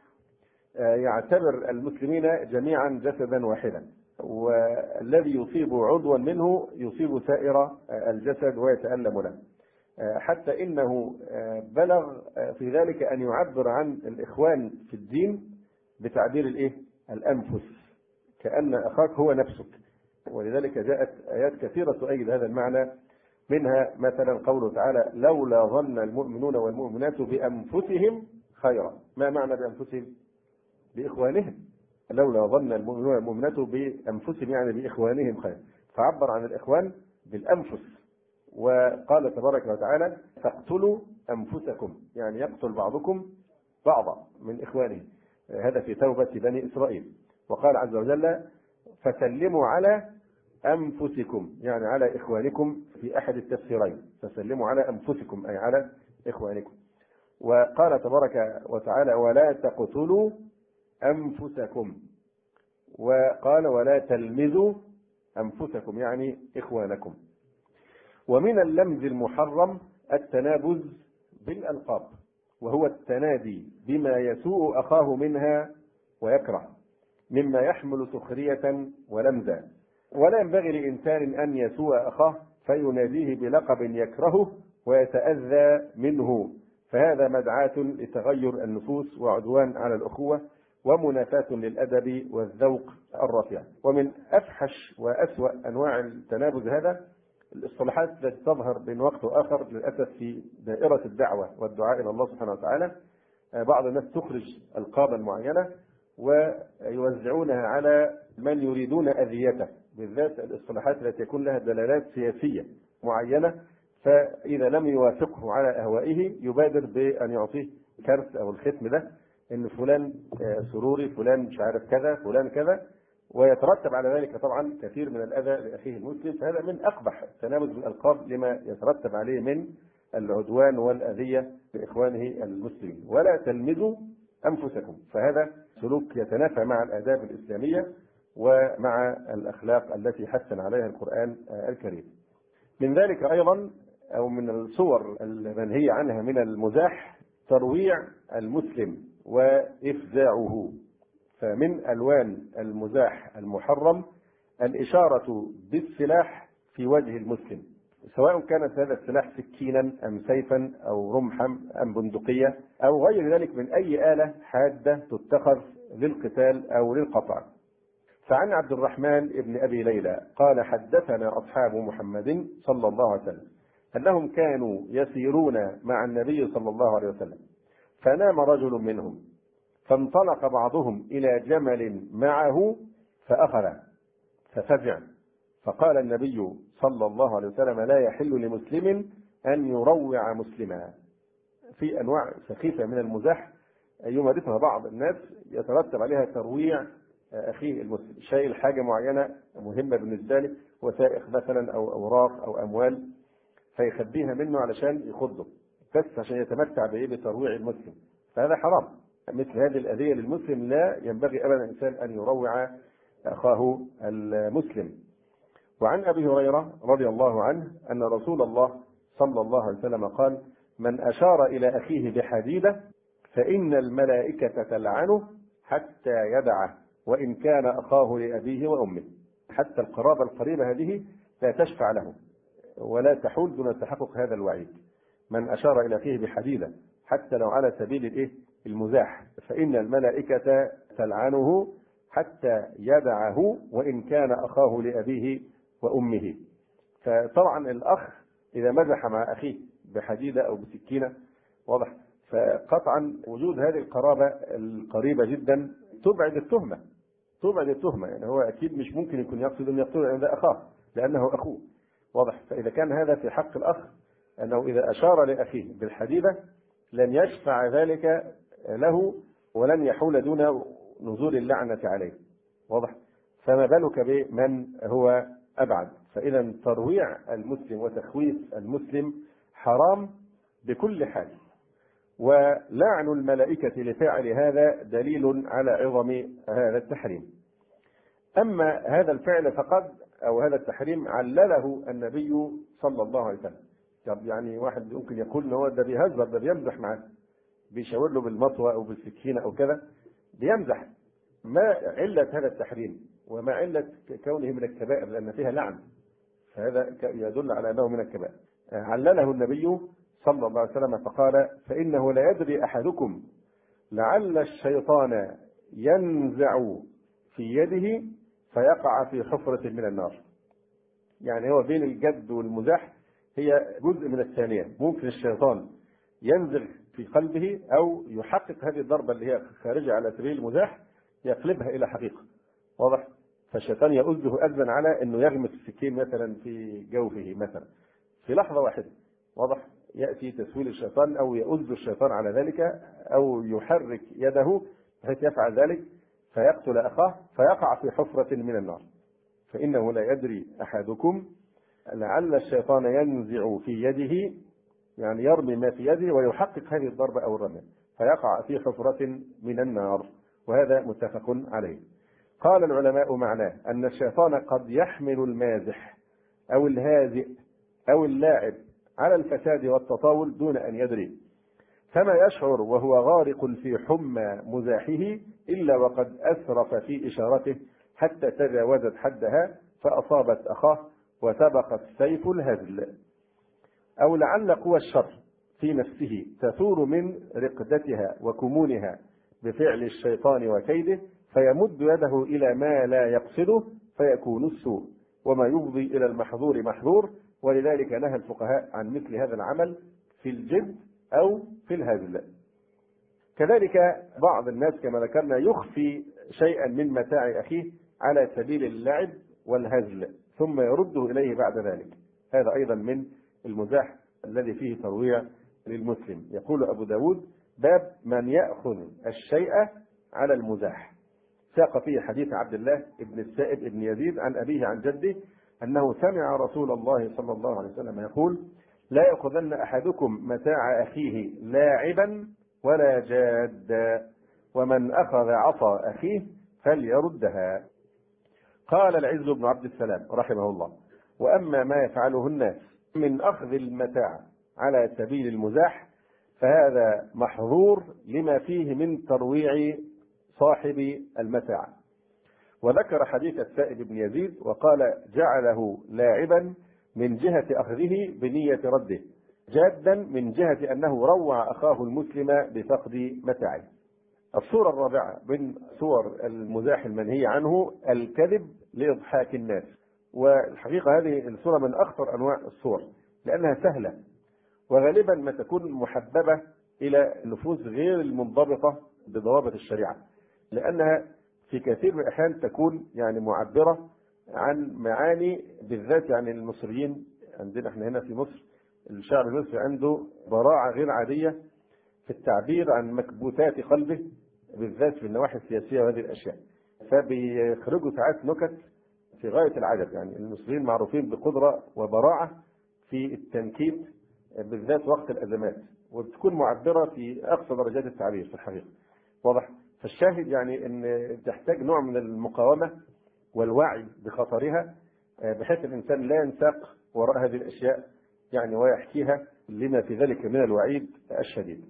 S1: يعتبر المسلمين جميعا جسدا واحدا، والذي يصيب عضوا منه يصيب سائر الجسد ويتألم له، حتى إنه بلغ في ذلك أن يعبر عن الإخوان في الدين بتعبير الأنفس، كأن أخاك هو نفسك. ولذلك جاءت آيات كثيرة تؤيد هذا المعنى، منها مثلا قوله تعالى: لولا ظن المؤمنون والمؤمنات بأنفسهم خيرا. ما معنى بأنفسهم؟ بإخوانهم. لولا ظن المؤمنون والمؤمنات بأنفسهم يعني بإخوانهم خيرا، فعبر عن الإخوان بالأنفس. وقال تبارك وتعالى: فاقتلوا أنفسكم، يعني يقتل بعضكم بعضا من إخوانهم. هذا في توبة بني إسرائيل. وقال عز وجل: فسلموا على أنفسكم، يعني على إخوانكم في أحد التفسيرين، فسلموا على أنفسكم أي على إخوانكم. وقال تبارك وتعالى: ولا تقتلوا أنفسكم، وقال: ولا تلمزوا أنفسكم يعني إخوانكم. ومن اللمز المحرم التنابز بالألقاب، وهو التنادي بما يسوء أخاه منها ويكره، مما يحمل سخرية ولمزا. ولا ينبغي لإنسان أن يسوء أخاه فيناديه بلقب يكرهه ويتأذى منه، فهذا مدعاة لتغير النفوس وعدوان على الأخوة ومنافاة للأدب والذوق الرفيع. ومن أفحش وأسوأ أنواع التنابز هذا الاصطلاحات التي تظهر بين وقت وآخر للأسف في دائرة الدعوة والدعاء إلى الله سبحانه وتعالى. بعض الناس تخرج ألقابا معينة ويوزعونها على من يريدون أذيته، بالذات الاصطلاحات التي يكون لها دلالات سياسية معينة، فإذا لم يوافقه على أهوائه يبادر بأن يعطيه كرت أو الختم ده إن فلان سروري، فلان مش عارف كذا، فلان كذا، ويترتب على ذلك طبعا كثير من الأذى لأخيه المسلم. فهذا من أقبح التنابز بالألقاب لما يترتب عليه من العدوان والأذية لإخوانه المسلمين. ولا تلمزوا أنفسكم، فهذا سلوك يتنافى مع الآداب الإسلامية ومع الأخلاق التي حثنا عليها القرآن الكريم. من ذلك أيضا أو من الصور المنهي عنها من المزاح ترويع المسلم وإفزاعه. فمن ألوان المزاح المحرم الإشارة بالسلاح في وجه المسلم، سواء كانت هذا السلاح سكينا أم سيفا أو رمحا أم بندقية أو غير ذلك من أي آلة حادة تتخذ للقتال أو للقطع. فعن عبد الرحمن بن أبي ليلى قال حدثنا أصحاب محمد صلى الله عليه وسلم أنهم كانوا يسيرون مع النبي صلى الله عليه وسلم، فنام رجل منهم، فانطلق بعضهم إلى جمل معه فأخذه ففزع، فقال النبي صلى الله عليه وسلم لا يحل لمسلم أن يروع مسلما. في أنواع سخيفة من المزاح يمارسها بعض الناس يترتب عليها ترويع أخيه المسلم، شايل حاجة معينة مهمة بالنسبة له، وثائق مثلا أو أوراق أو أموال، فيخبيها منه علشان يخضه بس عشان يتمتع بترويع المسلم، فهذا حرام. مثل هذه الأذية للمسلم لا ينبغي أبدا الإنسان أن يروع أخاه المسلم. وعن أبي هريرة رضي الله عنه أن رسول الله صلى الله عليه وسلم قال من أشار إلى أخيه بحديدة فإن الملائكة تلعنه حتى يدعه وإن كان أخاه لأبيه وأمه. حتى القرابة القريبة هذه لا تشفع له ولا تحول دون تحقق هذا الوعيد. من أشار إلى أخيه بحديدة حتى لو على سبيل المزاح فإن الملائكة تلعنه حتى يدعه وإن كان أخاه لأبيه وأمه. فطبعا الأخ إذا مزح مع أخيه بحديدة أو بسكينة واضح، فقطعا وجود هذه القرابة القريبة جدا تبعد التهمة، يعني هو أكيد مش ممكن يكون يقصد أن يقتل عند أخاه لأنه أخوه واضح. فإذا كان هذا في حق الأخ أنه إذا أشار لأخيه بالحديدة لن يشفع ذلك له ولن يحول دون نزول اللعنة عليه واضح، فما بالك بمن هو أبعد. فإذا ترويع المسلم وتخويف المسلم حرام بكل حال، ولعن الملائكة لفعل هذا دليل على عظم هذا التحريم. أما هذا الفعل فقد أو هذا التحريم علله النبي صلى الله عليه وسلم. يعني واحد ممكن يقول إن هو ده بيهزر، ده بيمزح معاه، بيشاور له بالمطوة أو بالسكينة أو كذا، بيمزح. ما علة هذا التحريم وما علة كونه من الكبائر؟ لأن فيها لعن، فهذا يدل على أنه من الكبائر. علله النبي صلى الله عليه وسلم فقال فإنه لا يدري أحدكم لعل الشيطان ينزع في يده فيقع في حفرة من النار. يعني هو بين الجد والمزاح هي جزء من الثانية، ممكن الشيطان ينزغ في قلبه أو يحقق هذه الضربة اللي هي خارجة على سبيل المزاح يقلبها إلى حقيقة واضح. فالشيطان يؤذه أذن على أنه يغمس السكين مثلا في جوفه مثلا في لحظة واحدة واضح، يأتي تسويل الشيطان أو يؤذ الشيطان على ذلك أو يحرك يده بحيث يفعل ذلك فيقتل أخاه فيقع في حفرة من النار. فإنه لا يدري أحدكم لعل الشيطان ينزع في يده، يعني يرمي ما في يده ويحقق هذه الضربة أو الرمي فيقع في حفرة من النار، وهذا متفق عليه. قال العلماء معناه أن الشيطان قد يحمل المازح أو الهازئ أو اللاعب على الفساد والتطاول دون أن يدري، فما يشعر وهو غارق في حمى مزاحه إلا وقد أسرف في إشارته حتى تجاوزت حدها فأصابت أخاه وسبق السيف الهزل. أو لعل قوى الشر في نفسه تثور من رقدتها وكمونها بفعل الشيطان وكيده، فيمد يده إلى ما لا يقصده فيكون السوء، وما يفضي إلى المحظور محظور. ولذلك نهى الفقهاء عن مثل هذا العمل في الجد أو في الهزل. كذلك بعض الناس كما ذكرنا يخفي شيئا من متاع أخيه على سبيل اللعب والهزل ثم يرده إليه بعد ذلك، هذا أيضا من المزاح الذي فيه ترويع للمسلم. يقول أبو داود: باب من يأخذ الشيء على المزاح. ساق فيه حديث عبد الله بن السائب بن يزيد عن أبيه عن جده أنه سمع رسول الله صلى الله عليه وسلم يقول: لا يأخذن أحدكم متاع أخيه لاعبا ولا جادا، ومن أخذ عصا أخيه فليردها. قال العز بن عبد السلام رحمه الله: وأما ما يفعله الناس من أخذ المتاع على سبيل المزاح فهذا محظور لما فيه من ترويع صاحب المتاع. وذكر حديث السائب بن يزيد وقال: جعله لاعبا من جهة أخذه بنية رده، جادا من جهة أنه روع أخاه المسلم بفقد متاعه. الصورة الرابعة من صور المزاح المنهي عنه الكذب لإضحاك الناس. والحقيقة هذه الصورة من أخطر أنواع الصور لأنها سهلة، وغالبا ما تكون محببة إلى النفوس غير المنضبطة بضوابط الشريعة، لأنها في كثير من الأحيان تكون يعني معبرة عن معاني، بالذات يعني المصريين عندنا احنا هنا في مصر الشعب المصري عنده براعة غير عادية في التعبير عن مكبوتات قلبه، بالذات في النواحي السياسية وهذه الأشياء، فبيخرجوا ساعات نكت في غاية العجب. يعني المصريين معروفين بقدرة وبراعة في التنكيت بالذات وقت الأزمات، وبتكون معبرة في أقصى درجات التعبير في الحقيقة. واضح؟ فالشاهد يعني أن تحتاج نوع من المقاومة والوعي بخطرها بحيث الإنسان لا ينساق وراء هذه الأشياء يعني ويحكيها لما في ذلك من الوعيد الشديد.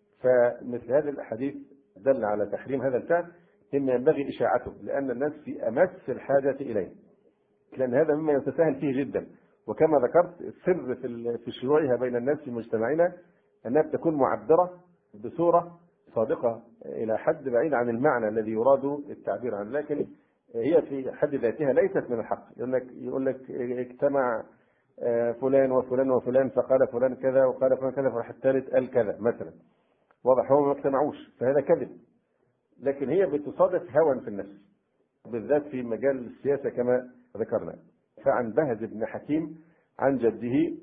S1: فمثل هذه الأحاديث دل على تحريم هذا الفعل، مما ينبغي إشاعته لأن الناس في أمس الحاجة إليه، لأن هذا مما يتساهل فيه جدا. وكما ذكرت السر في شيوعها بين الناس في مجتمعنا أنها تكون معبرة بصورة صادقة إلى حد بعيد عن المعنى الذي يراد التعبير عنه، لكن هي في حد ذاتها ليست من الحق. يقول لك اجتمع فلان وفلان وفلان فقال فلان كذا وقال فلان كذا فراح الثالث قال كذا مثلا. واضح؟ هم ما اجتمعوش، فهذا كذب، لكن هي بتصادف هوى في النفس بالذات في مجال السياسة كما ذكرنا. فعن بهز بن حكيم عن جده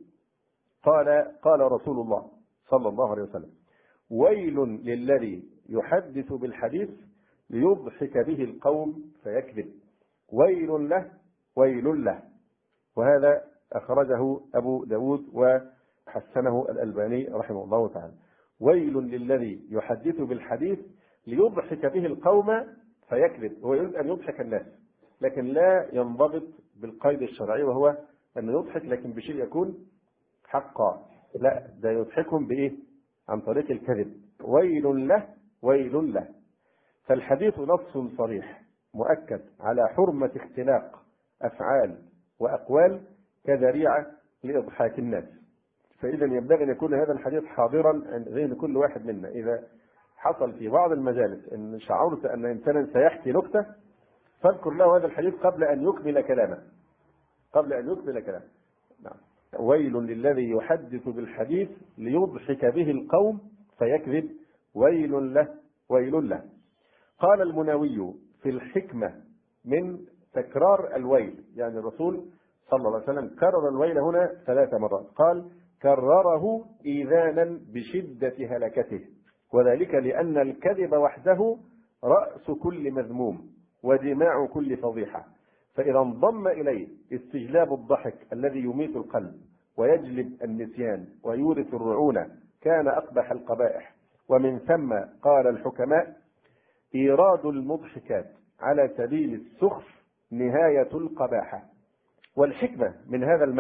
S1: قال رسول الله صلى الله عليه وسلم: ويل للذي يحدث بالحديث ليضحك به القوم فيكذب، ويل له ويل له. وهذا أخرجه أبو داود وحسنه الألباني رحمه الله تعالى. ويل للذي يحدث بالحديث ليضحك به القوم فيكذب، هو يريد أن يضحك الناس لكن لا ينضبط بالقيد الشرعي وهو أن يضحك لكن بشيء يكون حقا، لا ده يضحكهم بإيه؟ عن طريق الكذب. ويل له ويل له. فالحديث نص صريح مؤكد على حرمة اختلاق أفعال وأقوال كذريعة لإضحاك الناس. فإذا ينبغي أن يكون هذا الحديث حاضرا عند ذهن كل واحد منا. إذا حصل في بعض المجالس أن شعرت أن إنسانا سيحكي نكتة فاذكر له هذا الحديث قبل أن يكمل كلامه. نعم. ويل للذي يحدث بالحديث ليضحك به القوم فيكذب، ويل له ويل له. قال المناوي في الحكمة من تكرار الويل، يعني الرسول صلى الله عليه وسلم كرر الويل هنا 3 مرات، قال: كرره إيذانا بشدة هلكته، وذلك لأن الكذب وحده رأس كل مذموم ودماء كل فضيحة، فإذا انضم إليه استجلاب الضحك الذي يميت القلب ويجلب النسيان ويورث الرعونة كان أقبح القبائح. ومن ثم قال الحكماء: إيراد المضحكات على سبيل السخف نهاية القباحة. والحكمة من هذا المنع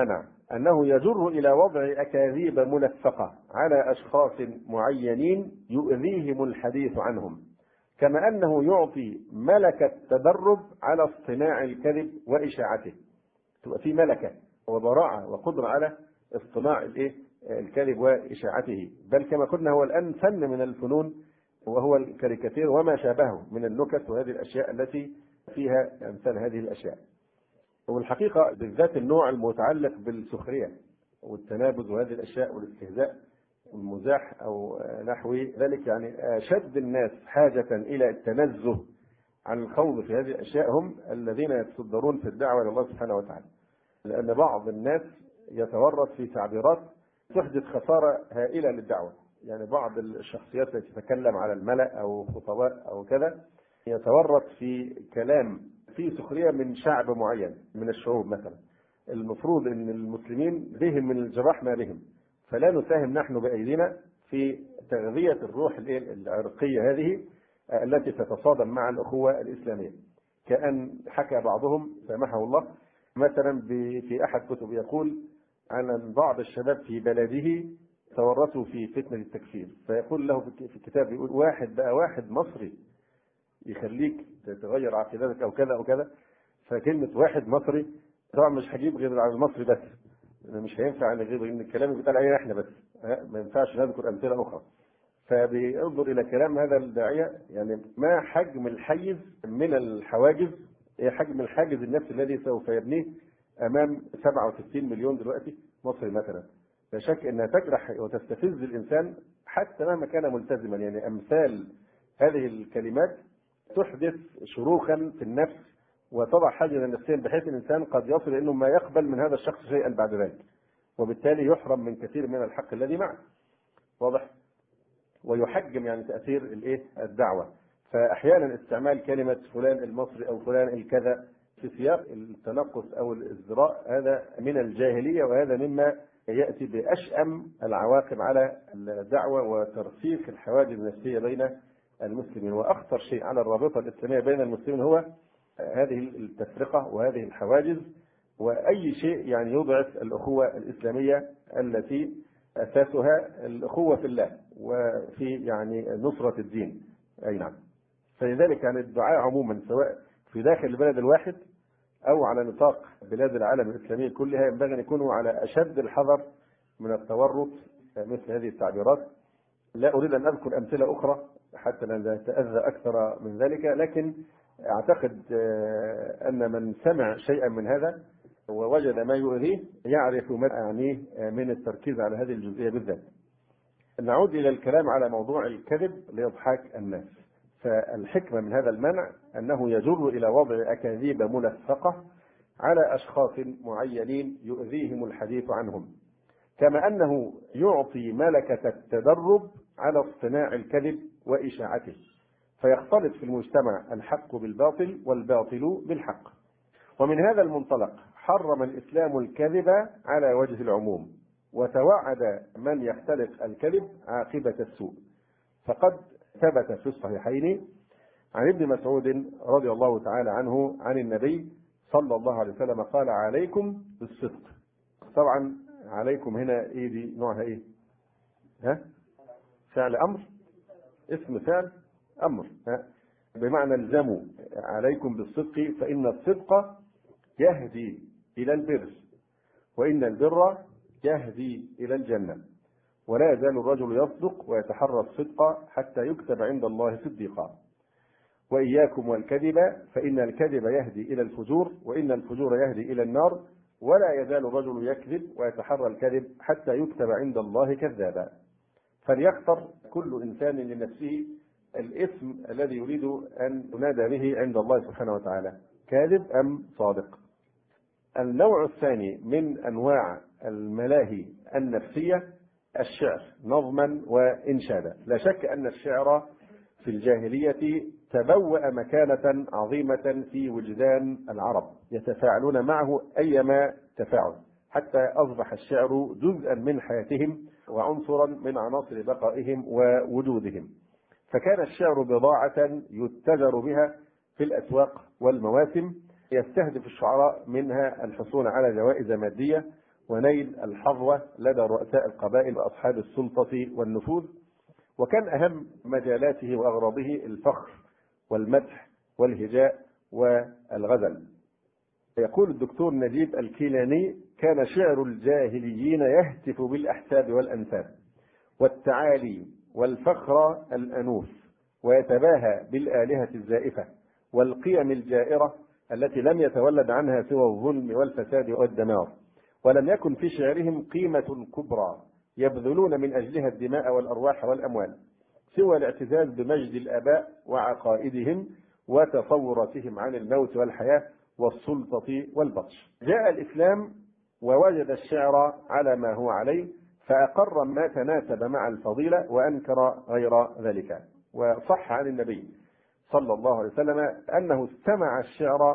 S1: أنه يجر إلى وضع أكاذيب ملفقة على أشخاص معينين يؤذيهم الحديث عنهم، كما أنه يعطي ملكة تدرب على اصطناع الكذب وإشاعته. تبقى في ملكة وبراعة وقدرة على اصطناع الكذب وإشاعته، بل كما قلنا هو الآن فن من الفنون، وهو الكاريكاتير وما شابهه من النكت وهذه الأشياء التي فيها أمثال هذه الأشياء. والحقيقة بالذات النوع المتعلق بالسخرية والتنابذ وهذه الأشياء والاستهزاء والمزاح أو نحو ذلك، يعني أشد الناس حاجة إلى التنزه عن الخوض في هذه الأشياء هم الذين يتصدرون في الدعوة إلى الله سبحانه وتعالى، لأن بعض الناس يتورط في تعبيرات تحدث خسارة هائلة للدعوة. يعني بعض الشخصيات التي تتكلم على الملأ أو خطباء أو كذا يتورط في كلام فيه سخرية من شعب معين من الشعوب مثلا، المفروض أن المسلمين بهم من الجراح ما بهم، فلا نساهم نحن بأيدينا في تغذية الروح العرقية هذه التي تتصادم مع الأخوة الإسلامية. كأن حكى بعضهم سامحه الله مثلا في أحد كتب يقول عن بعض الشباب في بلده تورطوا في فتنة التكفير، فيقول له في الكتاب يقول واحد مصري يخليك تغير عقيدتك أو كذا أو كذا. فكلمة واحد مصري طبعا مش هجيب غير على المصري بس، مش هينفع غير ان الكلام بيتقال علينا احنا بس، ما ينفعش نذكر امثله اخرى. فبينظر الى كلام هذا الداعيه، يعني ما حجم الحيز من الحواجز، ايه حجم الحاجز النفسي الذي سوف يبنيه امام 67 مليون دلوقتي مصري مثلا. لا شك انها تجرح وتستفز الانسان حتى مهما كان ملتزما. يعني امثال هذه الكلمات تحدث شروخا في النفس وتضع حاجزا نفسيا، بحيث الانسان قد يصل انه ما يقبل من هذا الشخص شيئا بعد ذلك، وبالتالي يحرم من كثير من الحق الذي معه. واضح؟ ويحجم يعني تاثير الدعوه. فاحيانا استعمال كلمه فلان المصري او فلان الكذا في سياق التنقص او الازدراء هذا من الجاهليه، وهذا مما ياتي باشأم العواقب على الدعوه وترسيخ الحواجز النفسيه بين المسلمين. واخطر شيء على الرابطه الاسلاميه بين المسلمين هو هذه التفرقه وهذه الحواجز، واي شيء يعني يضعف الاخوه الاسلاميه التي اساسها الاخوه في الله وفي يعني نصره الدين. اي نعم. فلذلك يعني الدعاء عموما سواء في داخل البلد الواحد او على نطاق بلاد العالم الاسلامي كلها ينبغي ان يكونوا على اشد الحذر من التورط مثل هذه التعبيرات. لا اريد ان اذكر امثله اخرى حتى لا نتاذى اكثر من ذلك، لكن اعتقد ان من سمع شيئا من هذا ووجد ما يؤذيه يعرف ما اعنيه من التركيز على هذه الجزئيه بالذات. نعود الى الكلام على موضوع الكذب لاضحاك الناس. فالحكمه من هذا المنع انه يجر الى وضع اكاذيب ملفقه على اشخاص معينين يؤذيهم الحديث عنهم، كما انه يعطي ملكه التدرب على اصطناع الكذب واشاعته، فيختلط في المجتمع الحق بالباطل والباطل بالحق. ومن هذا المنطلق حرم الإسلام الكذب على وجه العموم، وتوعد من يختلق الكذب عاقبة السوء. فقد ثبت في الصحيحين عن ابن مسعود رضي الله تعالى عنه عن النبي صلى الله عليه وسلم قال: عليكم بالصدق. طبعا عليكم هنا ايه دي نوعها ايه؟ فعل امر، اسم فعل امر، بمعنى الزموا عليكم بالصدق فان الصدق يهدي الى البر، وان البر يهدي الى الجنه، ولا يزال الرجل يصدق ويتحرى الصدق حتى يكتب عند الله صديقا. واياكم والكذب فان الكذب يهدي الى الفجور، وان الفجور يهدي الى النار، ولا يزال الرجل يكذب ويتحرى الكذب حتى يكتب عند الله كذابا. فليختر كل انسان لنفسه الاسم الذي يريد ان ينادى به عند الله سبحانه وتعالى، كاذب ام صادق. النوع الثاني من انواع الملاهي النفسيه الشعر نظما وانشادا. لا شك ان الشعر في الجاهليه تبوأ مكانه عظيمه في وجدان العرب، يتفاعلون معه ايما تفاعل، حتى اصبح الشعر جزءا من حياتهم وعنصرا من عناصر بقائهم ووجودهم. فكان الشعر بضاعة يتجر بها في الأسواق والمواسم، يستهدف الشعراء منها الحصول على جوائز مادية ونيل الحظوة لدى رؤساء القبائل وأصحاب السلطة والنفوذ. وكان أهم مجالاته وأغراضه الفخر والمدح والهجاء والغزل. يقول الدكتور نجيب الكيلاني: كان شعر الجاهليين يهتف بالأحساب والأنساب والتعالي والفخر الأنوف، ويتباهى بالآلهة الزائفة والقيم الجائرة التي لم يتولد عنها سوى الظلم والفساد والدمار، ولم يكن في شعرهم قيمة كبرى يبذلون من أجلها الدماء والأرواح والأموال سوى الاعتزاز بمجد الآباء وعقائدهم وتصوراتهم عن الموت والحياة والسلطة والبطش. جاء الإسلام ووجد الشعر على ما هو عليه، فأقر ما تناسب مع الفضيلة وأنكر غير ذلك. وصح عن النبي صلى الله عليه وسلم أنه استمع الشعر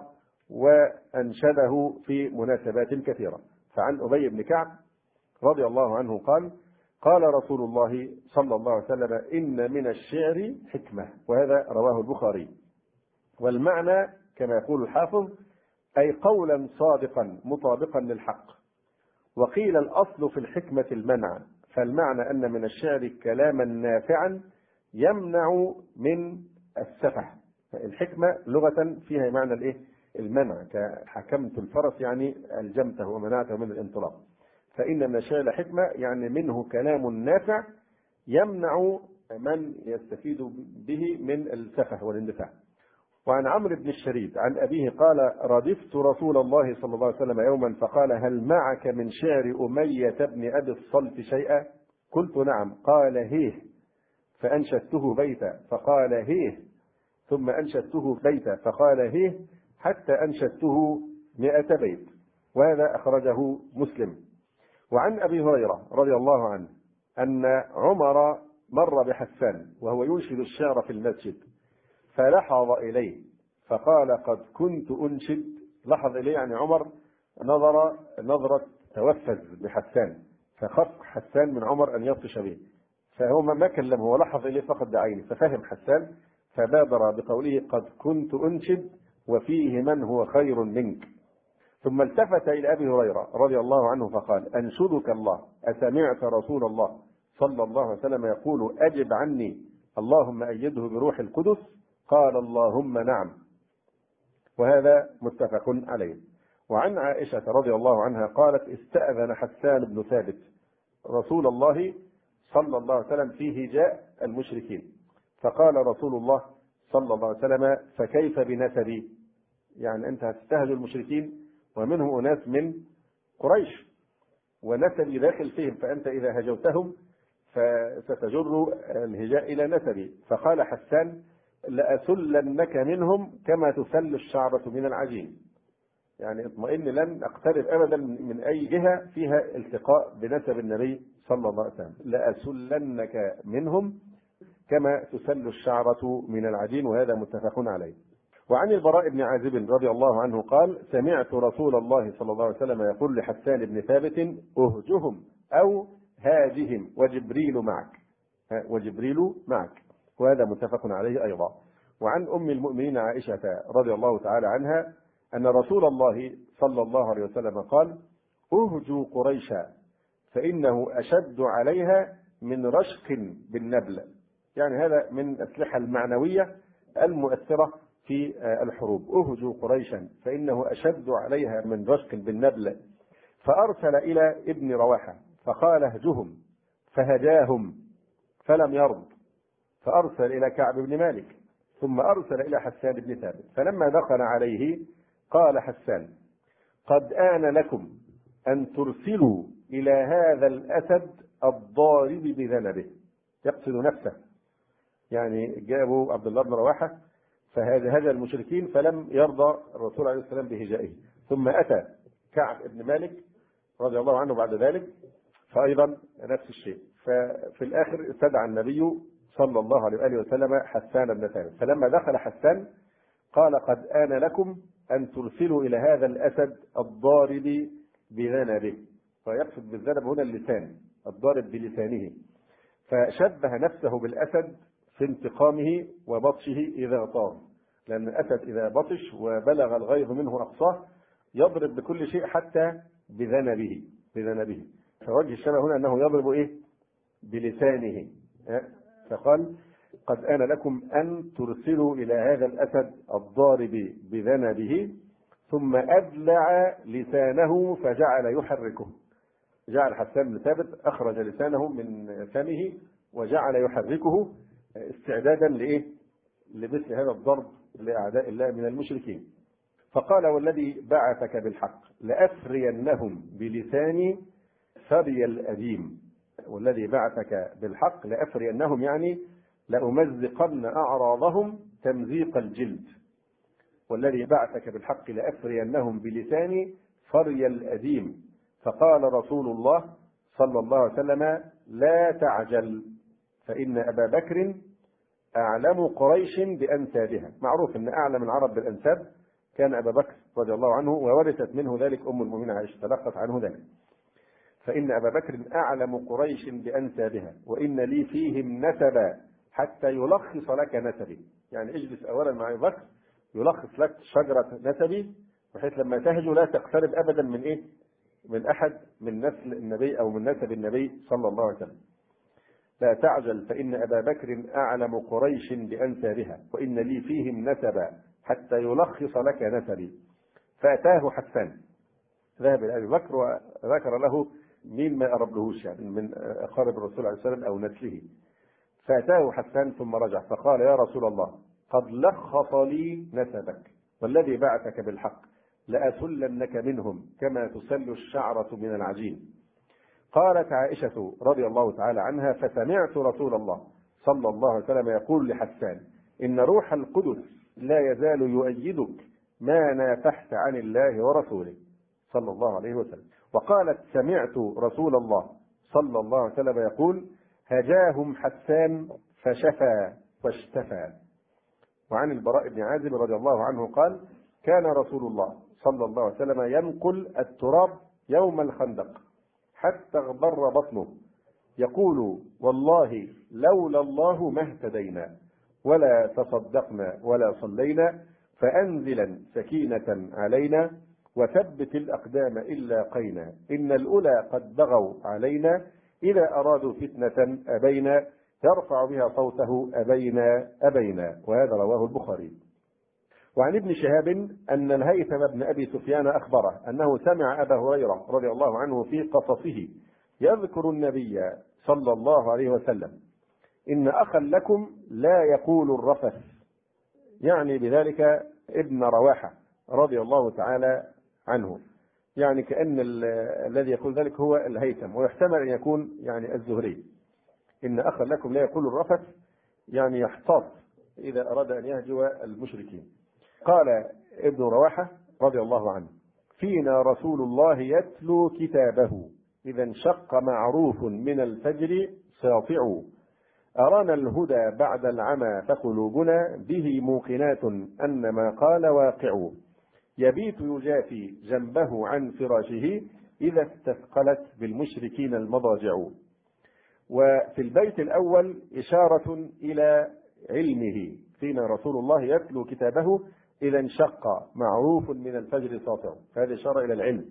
S1: وأنشده في مناسبات كثيرة. فعن أبي بن كعب رضي الله عنه قال: قال رسول الله صلى الله عليه وسلم: إن من الشعر حكمة. وهذا رواه البخاري. والمعنى كما يقول الحافظ: أي قولا صادقا مطابقا للحق. وقيل الأصل في الحكمة المنع، فالمعنى أن من الشعر كلاما نافعا يمنع من السفه. الحكمة لغة فيها معنى الإيه؟ المنع، كحكمت الفرس يعني ألجمته ومنعته من الانطلاق. فإن من الشعر حكمة يعني منه كلام نافع يمنع من يستفيد به من السفه والاندفاع. وعن عمرو بن الشريد عن أبيه قال: ردفت رسول الله صلى الله عليه وسلم يوما فقال: هل معك من شعر أمية بن أبي الصلت شيئا؟ قلت: نعم. قال: هيه. فأنشدته بيتا فقال: هيه. ثم أنشدته بيتا فقال: هيه، حتى أنشدته 100 بيت. وهذا أخرجه مسلم. وعن أبي هريرة رضي الله عنه أن عمر مر بحسان وهو ينشد الشعر في المسجد، فلحظ إليه فقال: قد كنت أنشد. لحظ إليه يعني عمر نظر نظرة توفز بحسان، فخف حسان من عمر أن يبطش به، فهو ما كلمه، هو لحظ إليه فقط بعينه، ففهم حسان فبادر بقوله: قد كنت أنشد وفيه من هو خير منك. ثم التفت إلى أبي هريرة رضي الله عنه فقال: أنشدك الله، أسمعت رسول الله صلى الله عليه وسلم يقول: أجب عني، اللهم أيده بروح القدس؟ قال: اللهم نعم. وهذا متفق عليه. وعن عائشة رضي الله عنها قالت: استأذن حسان بن ثابت رسول الله صلى الله عليه وسلم في هجاء المشركين، فقال رسول الله صلى الله عليه وسلم: فكيف بنسبي؟ يعني أنت هتستهجر المشركين ومنهم أناس من قريش ونسبي داخل فيهم، فأنت إذا هجوتهم فستجر الهجاء إلى نسبي. فقال حسان: لأسلنك منهم كما تسل الشعرة من العجين. يعني اطمئن، لن أقترب أبدا من أي جهة فيها التقاء بنسب النبي صلى الله عليه وسلم. لأسلنك منهم كما تسل الشعرة من العجين. وهذا متفق عليه. وعن البراء بن عازب رضي الله عنه قال: سمعت رسول الله صلى الله عليه وسلم يقول لحسان بن ثابت: أهجهم أو هاجهم وجبريل معك، وجبريل معك. وهذا متفق عليه أيضا. وعن أم المؤمنين عائشة رضي الله تعالى عنها أن رسول الله صلى الله عليه وسلم قال: أهجوا قريشا فإنه أشد عليها من رشق بالنبل. يعني هذا من الأسلحة المعنوية المؤثرة في الحروب. أهجوا قريشا فإنه أشد عليها من رشق بالنبل. فأرسل إلى ابن رواحة فقال: اهجهم، فهجاهم فلم يرض، فأرسل إلى كعب بن مالك، ثم أرسل إلى حسان بن ثابت. فلما دخل عليه قال حسان: قد آن لكم أن ترسلوا إلى هذا الأسد الضارب بذنبه. يقصد نفسه، يعني جابوا عبد الله بن رواحة فهذا المشركين، فلم يرضى الرسول عليه السلام بهجائه. ثم أتى كعب بن مالك رضي الله عنه بعد ذلك فأيضا نفس الشيء. ففي الآخر استدعى النبي صلى الله عليه وآله وسلم حسان بن ثابت. فلما دخل حسان قال: قد آن لكم أن ترسلوا إلى هذا الأسد الضارب بذنبه. ويقصد بالذنب هنا اللسان، الضارب بلسانه. فشبه نفسه بالأسد في انتقامه وبطشه إذا طار، لأن الأسد إذا بطش وبلغ الغيظ منه أقصاه يضرب بكل شيء حتى بذنبه. بذنبه. فوجه الشبه هنا أنه يضرب إيه؟ بلسانه. فقال قد آن لكم أن ترسلوا إلى هذا الأسد الضارب بذنبه. ثم أدلع لسانه فجعل يحركه. جعل حسان بن ثابت أخرج لسانه من فمه وجعل يحركه استعدادا لإيه؟ لمثل هذا الضرب لأعداء الله من المشركين. فقال والذي بعثك بالحق لأفرينهم بلساني فري الأديم. والذي بعثك بالحق لأفرينهم يعني لأمزقن أعراضهم تمزيق الجلد. والذي بعثك بالحق لأفرينهم بلساني فري الأديم. فقال رسول الله صلى الله عليه وسلم لا تعجل فإن أبا بكر أعلم قريش بأنسابها. معروف أن أعلم العرب بالأنساب كان أبا بكر رضي الله عنه، وورثت منه ذلك أم المؤمنين عائشة تلقت عنه ذلك. فإن أبا بكر أعلم قريش بأنسابها وإن لي فيهم نسبا حتى يلخص لك نسبي. يعني اجلس أولا مع أبي بكر يلخص لك شجرة نسبي، بحيث لما تهجو لا تقترب أبدا من إيه؟ من أحد من نسل النبي أو من نسب النبي صلى الله عليه وسلم. لا تعجل فإن أبا بكر أعلم قريش بأنسابها وإن لي فيهم نسبا حتى يلخص لك نسبي. فأتاه حسان، ذهب إلى أبي بكر وذكر له مين ما أربلهوش يعني من أقارب الرسول عليه السلام أو نسله. فأتاه حسان ثم رجع فقال يا رسول الله قد لخص لي نسبك والذي بعثك بالحق لأسلنك منهم كما تسل الشعرة من العجين. قالت عائشة رضي الله تعالى عنها فسمعت رسول الله صلى الله عليه وسلم يقول لحسان إن روح القدس لا يزال يؤيدك ما نافحت عن الله ورسوله صلى الله عليه وسلم. وقالت سمعت رسول الله صلى الله عليه وسلم يقول هجاهم حسان فشفى واشتفى. وعن البراء بن عازب رضي الله عنه قال كان رسول الله صلى الله عليه وسلم ينقل التراب يوم الخندق حتى اغبر بطنه يقول والله لولا الله ما اهتدينا ولا تصدقنا ولا صلينا فأنزلا سكينة علينا وثبت الأقدام إلا قينا إن الأولى قد بغوا علينا إذا أرادوا فتنة أبينا يرفع بها صوته أبينا. وهذا رواه البخاري. وعن ابن شهاب أن الهيثم بن أبي سفيان أخبره أنه سمع أبا هريرة رضي الله عنه في قصصه يذكر النبي صلى الله عليه وسلم إن أخا لكم لا يقول الرفث، يعني بذلك ابن رواحة رضي الله تعالى عنه، يعني كأن الذي يقول ذلك هو الهيثم، ويحتمل أن يكون يعني الزهري. إن أخا لكم لا يقول الرفث يعني يحتاط إذا أراد أن يهجو المشركين. قال ابن رواحة رضي الله عنه فينا رسول الله يتلو كتابه إذا انشق معروف من الفجر ساطع أرانا الهدى بعد العمى فقلوبنا به موقنات أن ما قال واقع يبيت يجافي جنبه عن فراشه إذا استثقلت بالمشركين المضاجع. وفي البيت الأول إشارة إلى علمه فينا رسول الله يتلو كتابه إذا انشق معروف من الفجر ساطع، هذه إشارة إلى العلم.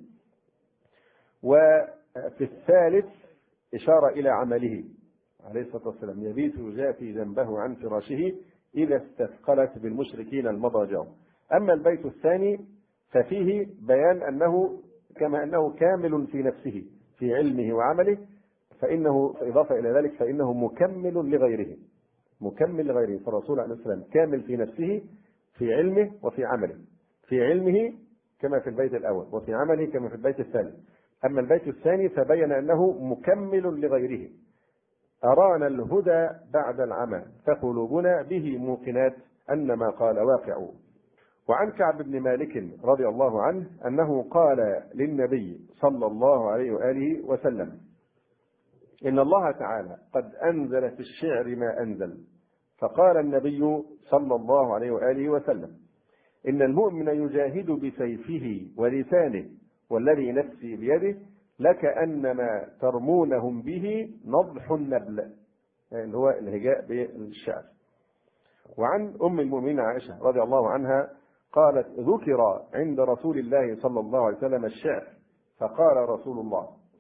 S1: وفي الثالث إشارة إلى عمله عليه الصلاة والسلام يبيت يجافي جنبه عن فراشه إذا استثقلت بالمشركين المضاجع. أما البيت الثاني ففيه بيان أنه كما أنه كامل في نفسه في علمه وعمله فإنه إضافة إلى ذلك فإنه مكمل لغيره، مكمل لغيره. فالرسول عليه السلام كامل في نفسه في علمه وفي عمله، في علمه كما في البيت الأول وفي عمله كما في البيت الثاني. أما البيت الثاني فبين أنه مكمل لغيره. أرانا الهدى بعد العمى فقلوبنا به موقنات أن ما قال واقع. وعن كعب بن مالك رضي الله عنه أنه قال للنبي صلى الله عليه وآله وسلم إن الله تعالى قد أنزل في الشعر ما أنزل. فقال النبي صلى الله عليه وآله وسلم إن المؤمن يجاهد بسيفه ولسانه والذي نفسي بيده لكأنما ترمونهم به نضح النبل، اللي هو الهجاء بالشعر. وعن أم المؤمنين عائشة رضي الله عنها قالت ذكر عند رسول الله صلى الله عليه وسلم الشعر فقال رسول الله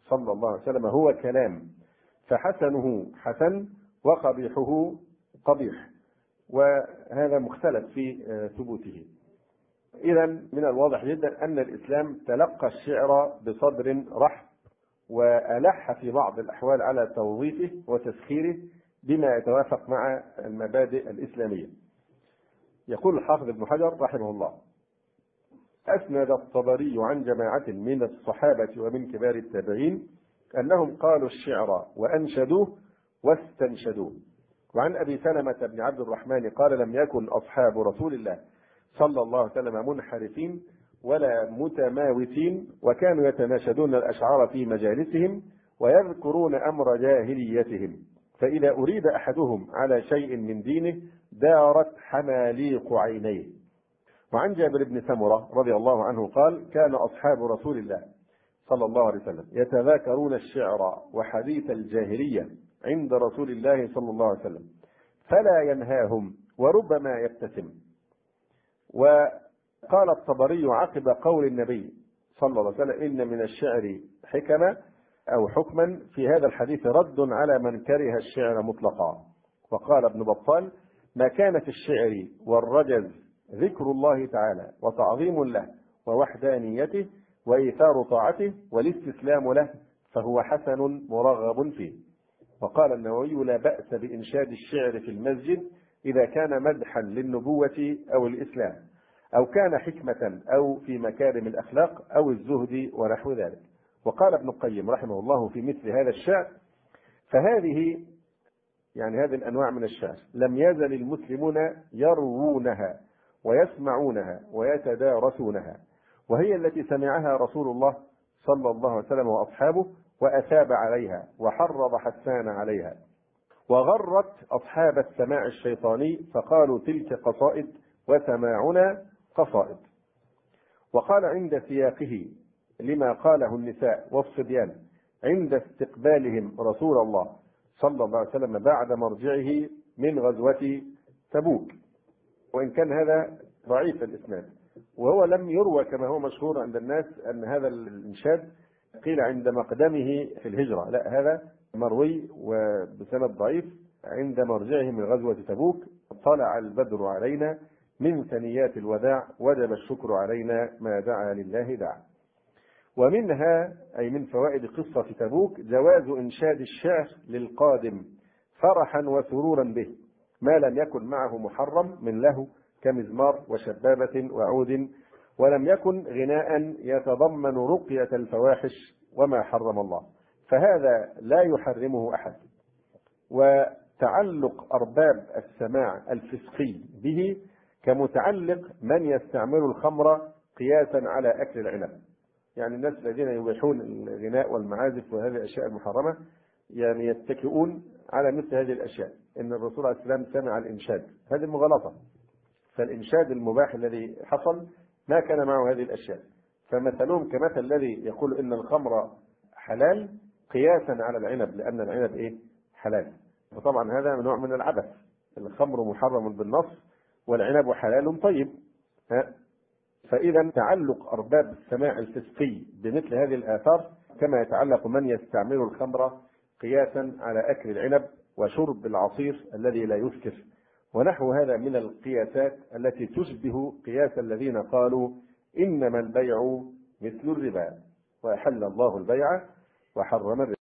S1: صلى الله عليه وسلم هو كلام، فحسنه حسن وقبيحه قبيح، وهذا مختلف في ثبوته. إذا من الواضح جدا أن الإسلام تلقى الشعر بصدر رحب، وألح في بعض الأحوال على توظيفه وتسخيره بما يتوافق مع المبادئ الإسلامية. يقول الحافظ ابن حجر رحمه الله: أسند الطبري عن جماعة من الصحابة ومن كبار التابعين أنهم قالوا الشعر وأنشدوه واستنشدوه. وعن أبي سلمة بن عبد الرحمن قال: لم يكن أصحاب رسول الله صلى الله عليه وسلم منحرفين ولا متماوتين، وكانوا يتناشدون الأشعار في مجالسهم ويذكرون أمر جاهليتهم، فإذا أريد أحدهم على شيء من دينه دارت حماليق عينيه. وعن جابر بن سمرة رضي الله عنه قال: كان أصحاب رسول الله صلى الله عليه وسلم يتذاكرون الشعر وحديث الجاهلية عند رسول الله صلى الله عليه وسلم فلا ينهاهم وربما يبتسم. وقال الطبري عقب قول النبي صلى الله عليه وسلم: إن من الشعر حكمة أو حكما، في هذا الحديث رد على من كره الشعر مطلقا. وقال ابن بطال: ما كان في الشعر والرجز ذكر الله تعالى وتعظيم له ووحدانيته وإيثار طاعته والاستسلام له فهو حسن مرغب فيه. وقال النووي: لا بأس بإنشاد الشعر في المسجد إذا كان مدحا للنبوة أو الإسلام، أو كان حكمة، أو في مكارم الأخلاق أو الزهد ونحو ذلك. وقال ابن القيم رحمه الله في مثل هذا الشعر: فهذه يعني هذه الأنواع من الشعر لم يزل المسلمون يروونها ويسمعونها ويتدارسونها، وهي التي سمعها رسول الله صلى الله عليه وسلم وأصحابه وأثاب عليها وحرض حسان عليها، وغرت أصحاب السماع الشيطاني فقالوا تلك قصائد وسماعنا قصائد. وقال عند سياقه لما قاله النساء والصبيان عند استقبالهم رسول الله صلى الله عليه وسلم بعد مرجعه من غزوة تبوك، وإن كان هذا ضعيف الإسناد، وهو لم يروى كما هو مشهور عند الناس أن هذا الإنشاد قيل عند مقدمه في الهجرة، لا، هذا مروي وبسند ضعيف عند مرجعه من غزوة تبوك: طلع البدر علينا من ثنيات الوداع وجب الشكر علينا ما دعا لله دعا. ومنها أي من فوائد قصة تبوك جواز إنشاد الشعر للقادم فرحا وسرورا به ما لم يكن معه محرم من له كمزمار وشبابة وعود، ولم يكن غناء يتضمن رقية الفواحش وما حرم الله، فهذا لا يحرمه أحد. وتعلق أرباب السماع الفسقي به كمتعلق من يستعمل الخمر قياسا على أكل العنب، يعني الناس الذين يبيحون الغناء والمعازف وهذه الأشياء المحرمة يعني يتكئون على مثل هذه الأشياء. إن الرسول عليه السلام سمع الإنشاد، هذه مغالطة، فالإنشاد المباح الذي حصل ما كان معه هذه الأشياء، فمثلهم كمثل الذي يقول إن الخمر حلال قياسا على العنب لأن العنب حلال، وطبعا هذا نوع من العبث. الخمر محرم بالنص والعنب حلال طيب. فإذا تعلق أرباب السماع الفسقي بمثل هذه الآثار كما يتعلق من يستعمل الخمر قياسا على أكل العنب وشرب العصير الذي لا يسكر، ونحو هذا من القياسات التي تشبه قياس الذين قالوا إنما البيع مثل الربا وأحل الله البيع وحرم الربا.